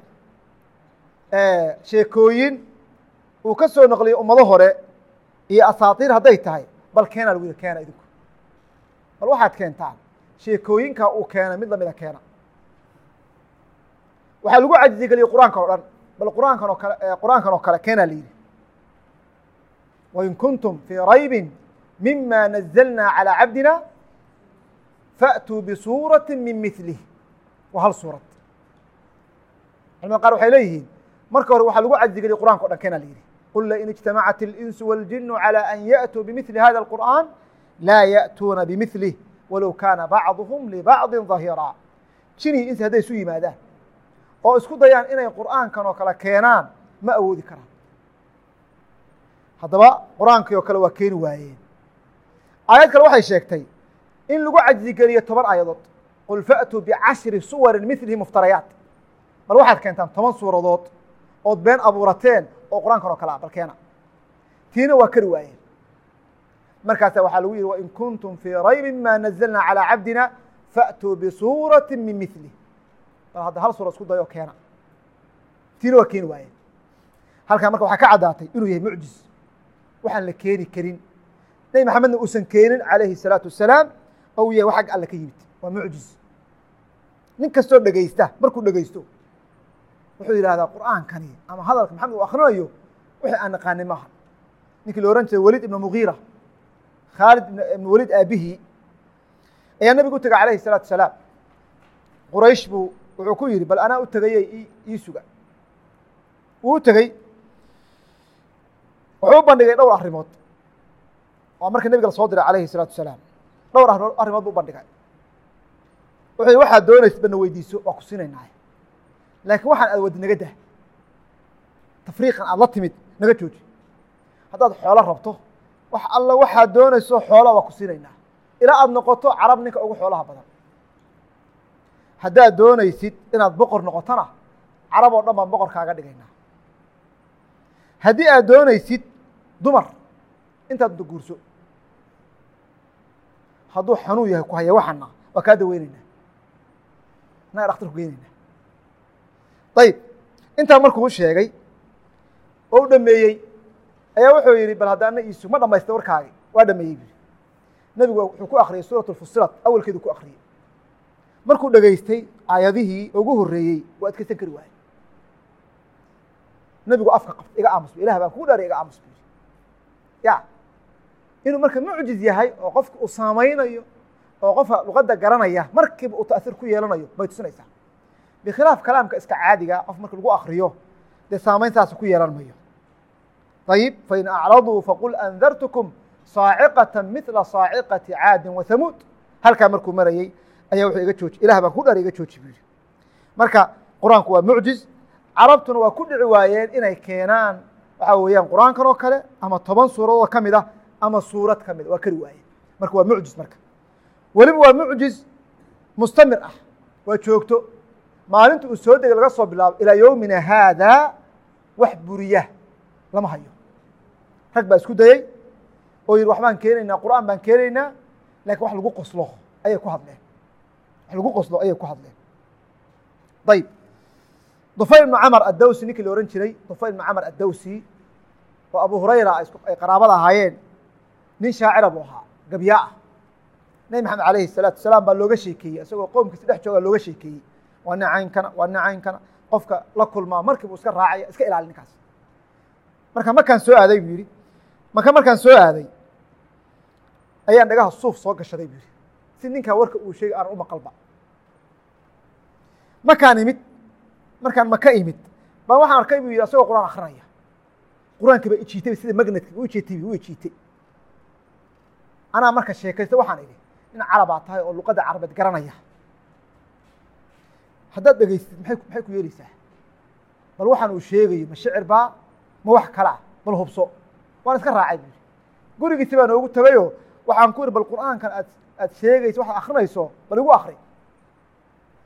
sheekooyin uu ka soo naqliyo ummado hore iyo asaatiir hadday tahay bal keena lagu yidhi keena idinku bal waxaad keentaan sheekooyinkaa uu keena mid lamida keena waxaa lagu cajizi geliyey qur-aankan o dhan bal qur-aankan oo kale qur-aankan oo kale keena la yidhi wain kuntum fii raybi mima nazalna calىa cabdina faatuu bisuurati min milih waa hal suurad culamada qaar waxay leeyihiin marka hore waxaa lagu cajizi geliyey qur'anka o dhan keena la yidhi qul lain اجtamacat اlinsu wاljinu calى an yaأtuu bimili hada اlqur'an laa yaأtuuna bimilih walow kaana bacduhum libacdi ظahiraa jinii insi hadday isu yimaadaan oo isku dayaan inay qur'aankan oo kale keenaan ma awoodi karaan haddaba qur'aankii oo kale waa keeni waayeen aayad kale waxay sheegtay in lagu cajizi geliyo toban aayadood qul fa'tuu bicashri suwarin milihi muftarayaat bal waxaad keentaan toban suuradood ood been abuurateen oo qur-aankan oo kale ah bal keena tiina waa kari waayeen markaasa waxaa lagu yihi wain kuntum fii raybi ma nazalna calىa cabdina fa'tuu bisuurati min milih bal hadda hal suura isku dayo keena tiina waa keeni waayeen halkaa marka waxaa ka caddaatay inuu yahay mucjiz waxaan la keeni karin nebi maxamedna uusan keenin calayhi الsalaatu wasalaam oo uu yahay wax xagga alle ka yimid waa mucjiz nin kastoo dhegaysta markuu dhegaysto wuxuu yidhahdaa qur'aankani ama hadalka maxamed uu akrinayo wixii aan naqaanay maaha ninkii la ohan jiray welid ibna mugiira khaalid ibn welid aabihii ayaa nabiga u tegay calayhi الsalaatu wasalaam quraysh buu wuxuu ku yidhi bal anaa u tegayey ii suga wuu u tegey wuxuu u bandhigay dhowr arrimood waa marka nebiga la soo diray calayhi الsalaatu wasalaam dhowr arrimood buu u bandhigay wuxuu yihi waxaad doonaysa bana weydiiso waa ku siinaynaaye laakiin waxaan aad wadi naga dah tafriiqan aad la timid naga jooji haddaad xoolo rabto wax alla waxaad doonayso xoola waa ku siinaynaa ilaa aada noqoto carab ninka ugu xoolaha badan haddaad doonaysid inaad boqor noqotona carab oo dhan baan boqor kaaga dhigaynaa haddii aad doonaysid dumar intaad da guurso hadduu xanuun yahay ku haya waxana waa kaa daweyneynaa naga dhaktar ku geyneynaa ayib intaa markuu sheegay oo u dhameeyey ayaa wuxuu yihi bal haddaana iisu ma dhamaystay warkaagi waa dhameeyey bu nebigu wuxuu ku akriyey suuraة اfusilat awalkeedu ku akriyey markuu dhegaystay aayadihii ugu horeeyey waa adkaysan kari waayey nebigu afka qabta iga aamus ilah baan kugu dhaariy iga aamus bu ya inuu marka mucjiz yahay oo qofka uu saamaynayo oo qofka luqadda garanaya markiiba uu ta'asiir ku yeelanayo bay tusinaysaa bikhilaaf kalaamka iska caadiga qof marka lagu akriyo dee saamayn saas ku yeelan mayo ayib fain acraduu faqul andartukum saaciqata mila saaciqati caadin wa hamuud halkaa markuu marayey ayaa wuxuu iga jooji ilah baan ku dhari iga jooji bu yihi marka qur-aanku waa mucjiz carabtuna waa ku dhici waayeen inay keenaan waxaa weeyaan qur-aankan oo kale ama toban suuradood ka mid ah ama suurad ka mid a waa kari waayeen marka waa mucjiz marka weliba waa mucjiz mustamir ah waa joogto maalinta uu soo degay laga soo bilaabo ilaa yowmina haada wax buriya lama hayo rag baa isku dayey oo yihi wax baan keenaynaa qur'aan baan keenaynaa lakin wax lagu qoslo ayay ku hadleen wax lagu qoslo ayay ku hadleen ayib dufayl ibnu camar addawsi ninkii la ohan jiray dufayl ibnu camar addawsi oo abu hurayra ay qaraabada ahaayeen nin shaacira buu ahaa gabyaa ah nebi maxamed alayhi الsalaatu wasalaam baa looga sheekeeyey isagoo qoomkiisa dhex jooga looga sheekeeyey waa nacaynkana waa nacaynkana qofka la kulmaa markii buu iska raacaya iska ilaali ninkaas marka markaan soo aaday buu yihi marka markaan soo aaday ayaan dhagaha suuf soo gashaday buu yihi si ninkaa warka uu sheegay aanan u maqalba markaan imid markaan maka imid baa waxaan arkay buu yihi asagoo qur'aan akrinaya qur-aankii baa ijiitay sida magnetka u ijiitay u ijiitay anaa marka sheekaysta waxaan idhi nin carabaa tahay oo luqadda carabeed garanaya haddaad dhegaystid maay maxay ku yeeleysaa bal waxaan uu sheegayo ma shicir baa ma wax kale ah bal hubso waan iska raacay bu yihi gurigiisi baa noogu tegayoo waxaan ku ihi bal qur'aankan aad aad sheegayso waxaad akrinayso bal igu akri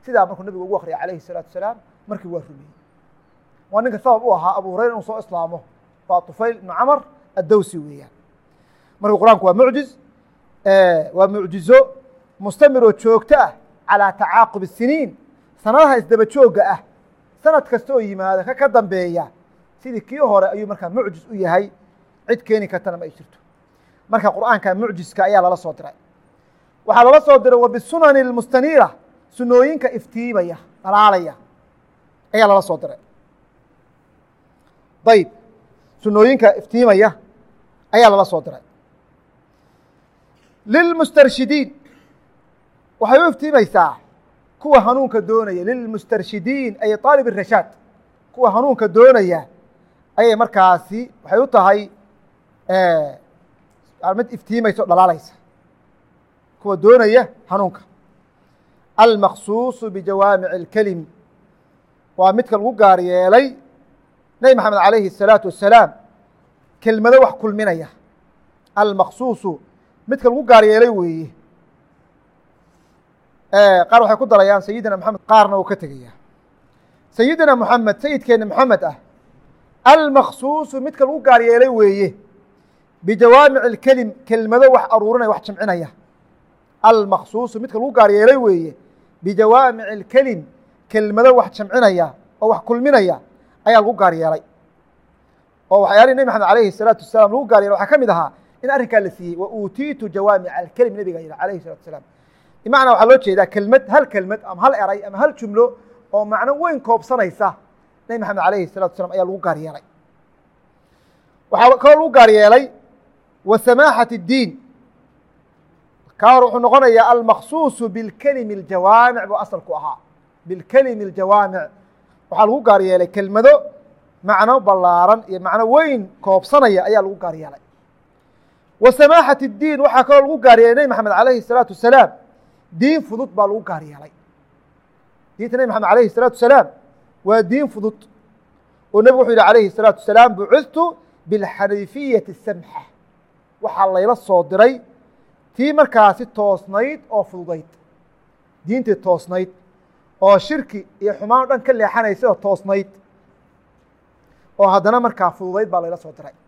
sidaa markuu nabigu ugu akriyay calayhi الsalaatu wasalaam markii waa rumiyey. waa ninka sabab u ahaa abu hurayra inuu soo islaamo, waa طufayl ibnu camr addawsi weeyaan. marka qur-aanku waa mucjiz, waa mucjizo mustamiroo joogto ah calىa tacaaqub الsiniin, sanadaha isdaba jooga ah, sanad kasta oo yimaada ka ka dambeeya sidii kii hore ayuu markaa mucjiz u yahay, cid keeni kartana ma ay jirto. marka qur'aanka mucjiزka ayaa lala soo diray. waxaa lala soo diray wabsunani اmustaniira, sunooyinka iftiimaya dhalaalaya ayaa lala soo diray. ayb sunooyinka iftiimaya ayaa lala soo diray. lilmustarshidiin waxay u iftiimaysaa kuwa hanuunka doonaya, lilmustarshidiin ay طaalib الrashaad, kuwa hanuunka doonaya ayay markaasi waxay u tahay mid iftiimaysa o dhalaalaysa, kuwa doonaya hanuunka. almaqsuuصu bijawaamic اlkelim waa midka lagu gaar yeelay nebi maxamed alayhi الsalaaةu wasalaam kelmado wax kulminaya. almaqsuuصu midka lagu gaar yeelay weeye. qaar waxay ku darayaan sayidina moxamed, qaarna uu ka tegaya. sayidina moxamed sayidkeena moxamed ah, almaqsuuصu midka lagu gaar yeelay weeye bijawaamic اlkelim, kelmado wax aruurinaya wax jamcinaya. almaqsuuصu midka lagu gaar yeelay weeye bijawaamic اlkelim, kelmado wax jamcinaya oo wax kulminaya ayaa lagu gaar yeelay. oo waxyaalihii nebi maxamed alayhi الsalaatu wasalaam lagu gaar yeelay waxaa ka mid ahaa in arrinkaa la siiyey wa uutiitu jawaamic alkelim, nebiga yihi alayhi الsalatu wasalaam. bimacnaa waxaa loo jeedaa kelmad, hal kelmad ama hal eray ama hal jumlo oo macno weyn koobsanaysa nebi maxamed alayhi الsalatu wasalaam ayaa lagu gaar yeelay. waxaa kaloo lagu gaar yeelay wa samaaxat الdiin, kaa hor wuxuu noqonayaa almaqsuuصu bilkelimi اljawaamic buu asalku ahaa. bilkelimi اljawaamic waxaa lagu gaar yeelay kelmado macno ballaaran iyo macno weyn koobsanaya ayaa lagu gaar yeelay. wa samaaxat الdiin waxaa kaloo lagu gaar yeelay nebi maxamed alayhi الsalaatu wasalaam, diin fudud baa lagu gaar yeelay. diinta nebi maxamed alayhi الsalaatu wasalaam waa diin fudud oo nebigu wuxuu yihi alayhi الsalaatu wasalaam bucudtu biاlxaniifiyati الsamxa, waxaa layla soo diray tii markaasi toosnayd oo fududayd, diintii toosnayd oo shirki iyo xumaan o dhan ka leexanaysay oo toosnayd oo haddana markaa fududayd baa layla soo diray.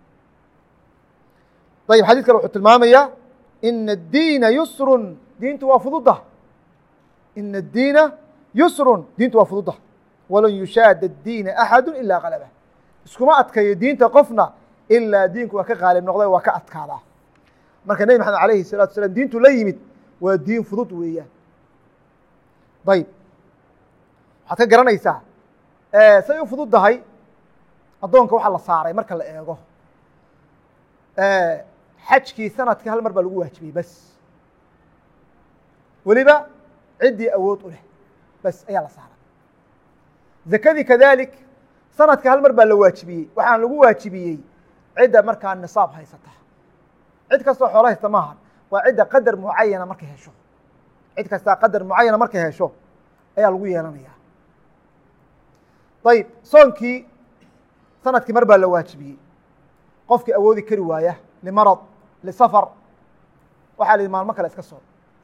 ayib xadiis kale wuxuu tilmaamayaa ina الdiina yusrun, diintu waa fududa. ina الdiina yusrun, diintu waa fududa. walan yushaada الdiina axadu ilaa galabah, iskuma adkayo diinta qofna ilaa diinku waa ka qaalib noqday, waa ka adkaadaa. marka nebi maxamed alayhi الsalatu wasalaam diintu la yimid waa diin fudud weeyaan. ayb waxaad ka garanaysaa say u fudud tahay addoonka waxaa la saaray marka la eego xajkii sanadkii hal mar baa lagu waajibiyey bas, weliba ciddii awood u leh bas ayaa la saaray. zakadii kadalik sanadka hal mar baa la waajibiyey, waxaan lagu waajibiyey cidda markaa nisaab haysata. cid kastoo xoolo haysta maaha, waa cidda qadar mucayana markay hesho. cid kastaa qadar mucayana markay hesho ayaa lagu yeelanaya. ayib soonkii sanadkii mar baa la waajibiyey, qofkii awoodi kari waaya limarad lisafar waxaa la yihi maalmo kale iska soon.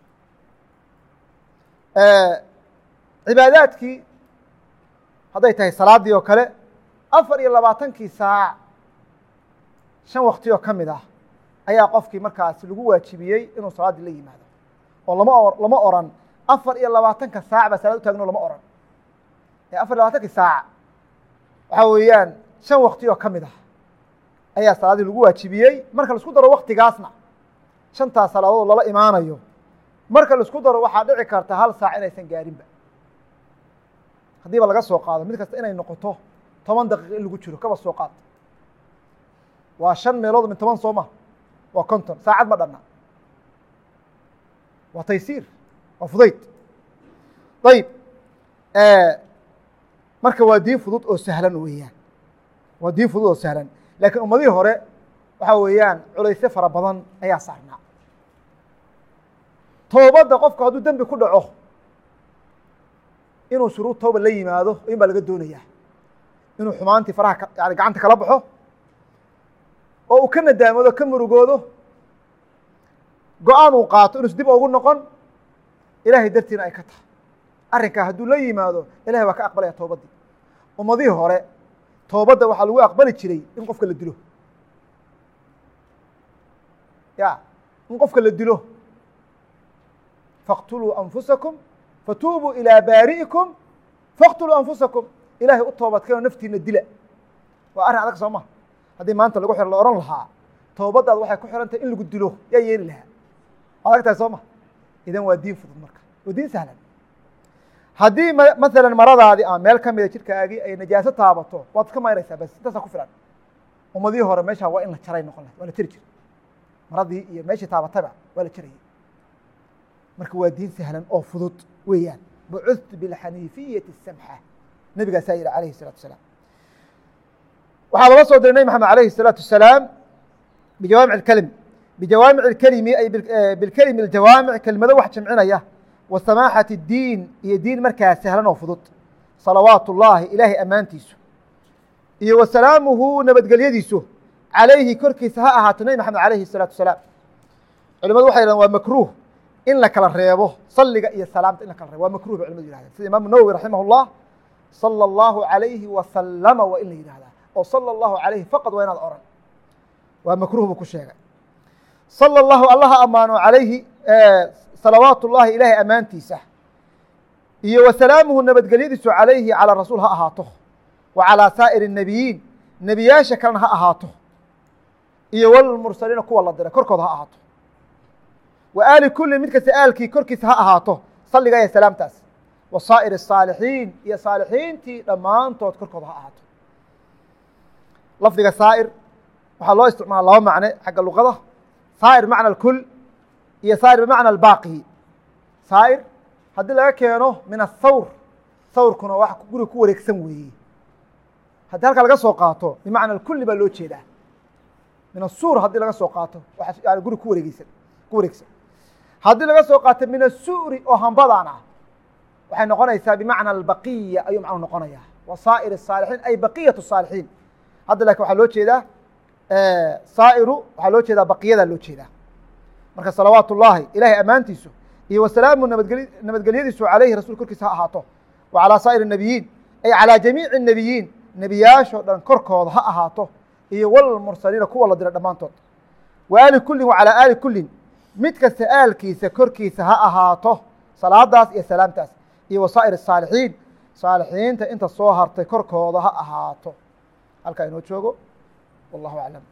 cibaadaadkii hadday tahay salaadii oo kale afar iyo labaatankii saac shan wakti oo ka mid ah ayaa qofkii markaasi lagu waajibiyey inuu salaaddii la yimaado, oo lama o lama oran afar iyo labaatanka saac baa salaad u taagno lama oran. ee afar iyo labaatankii saac waxaa weeyaan shan wakti oo ka mid ah ayaa salaaddii lagu waajibiyey. marka laisku daro waktigaasna shantaas salaadood lala imaanayo, marka laisku daro waxaa dhici karta hal saac inaysan gaarinba. haddiiba laga soo qaado mid kasta inay noqoto toban daqiiqo in lagu jiro, kaba soo qaad waa shan meelood min toban soo ma, waa konton saacad ma dhanna, waa taysiir, waa fudayd. ayib marka waa diin fudud oo sahlan weeyaan, waa diin fudud oo sahlan. laakiin ummadihii hore waxaa weeyaan culaysyo fara badan ayaa saarnaa. toobadda qofku hadduu dembi ku dhaco inuu shuruud tooba la yimaado in baa laga doonayaa, inuu xumaantii faraha ka yani gacanta kala baxo oo uu ka nadaamoodo ka murugoodo, go-aan uu qaato inuus dib ugu noqon ilaahay dartiina ay ka tahay arrinkaa hadduu la yimaado ilahay waa ka aqbalaya towbaddii. ummadihii hore toobadda waxaa lagu aqbali jiray in qofka la dilo, ya in qofka la dilo. faqtuluu anfusakum fatuubuu ilىa baari'ikum faqtuluu anfusakum, ilahay u toobadkeenoo naftiina dila. waa arrin adag soo ma? haddii maanta lagu xiro la ohan lahaa toobaddaad waxay ku xihan tahay in lagu dilo, yaa yeeli lahaa? adag tahay soo ma? idan waa diin fudud marka, waa diin sahlan. haddii masalan maradaadii ama meel ka mida jidhkaagii ay najaaso taabato waad iska mayraysaa, bas intaasaa ku filan. ummadihii hore meeshaa waa in la jaray noqon lahay, waa la jari jiray. maradii iyo meeshii taabatayba waa la jarayay. marka waa diin sahlan oo fudud weeyaan. bucuثtu biاlxaniifiyati الsamxa, nebigaasaa yihi alayhi الsalatu wasalaam. waxaa lala soo diray nebi maxamed alayhi الsalaatu wasalaam bijawaamic اlkelim, bijawaamic اlkelimi ay bilkelimi اljawaamic, kelimado wax jamcinaya, wa samaaxati اdiin, iyo diin markaa sahlan oo fudud. salawaatu اllahi ilaahay ammaantiisu iyo wa salaamuhu nabadgelyadiisu calayhi korkiisa ha ahaato nebi maxamed alayhi الsalaatu wasalaam. culimadu waxay yidhahdeen waa makruuh in la kala reebo saliga iyo salaamta in la kala reebo, waa makruh bay culimadu yihahdeen. sida imaamu nawowi raximah اllah, salى اllahu عalayhi wasalama waa in la yidhahdaa, oo salى اllahu عalayhi faqad waa inaad oran, waa makruh buu ku sheegay. salى اllahu allaha amaano calayhi salawaat اllahi ilaahay ammaantiisa iyo wa salaamuhu nabadgelyadiisu calayhi calى rasuul ha ahaato, wa calىa saa'ir الnebiyiin nebiyaasha kalena ha ahaato, iyo wlmursaliina kuwa la diray korkooda ha ahaato, wa aali kulli mid kasta aalkii korkiisa ha ahaato salliga iyo salaamtaas, wa saa'ir الsaalixiin iyo saalixiintii dhammaantood korkooda ha ahaato. lafdiga saa'ir waxaa loo isticmaala laba macne xagga luqada, saa'ir bimacna اlkul iyo saa'ir bimacna اlbaaqi. saa'ir haddii laga keeno min athawr, thawrkuna wax guriga ku wareegsan weeye. haddii halkaa laga soo qaato bimacna اlkuli baa loo jeedaa. min asuur haddii laga soo qaato waa guriga ku wareegeysan ku wareegsan. haddii laga soo qaato min asuuri oo hambadaan ah waxay noqonaysaa bimacna albaqiya ayuu macnu noqonaya, wa saa'ir الsaalixiin ay baqiyat الsaalixiin. hadda lakin waxaa loo jeedaa saa'iru waxaa loo jeedaa baqiyadaa loo jeedaa. marka salawaat ullahi ilahay ammaantiisu iyo wasalaamu nabadgely nabadgelyadiisu calayhi rasuul korkiisa ha ahaato, wa calىa saa'ir الnebiyiin ay calىa jamiici الnebiyiin nebiyaashoo dhan korkooda ha ahaato, iyo wlmursaliina kuwa la diray dhammaantood, wa aali kullin wa calىa aali kullin mid kasta aalkiisa korkiisa ha ahaato salaadaas iyo salaamtaas, iyo wa saa'ir الsaalixiin saalixiinta inta soo hartay korkooda ha ahaato. halkaa inoo joogo, wallahu aclam.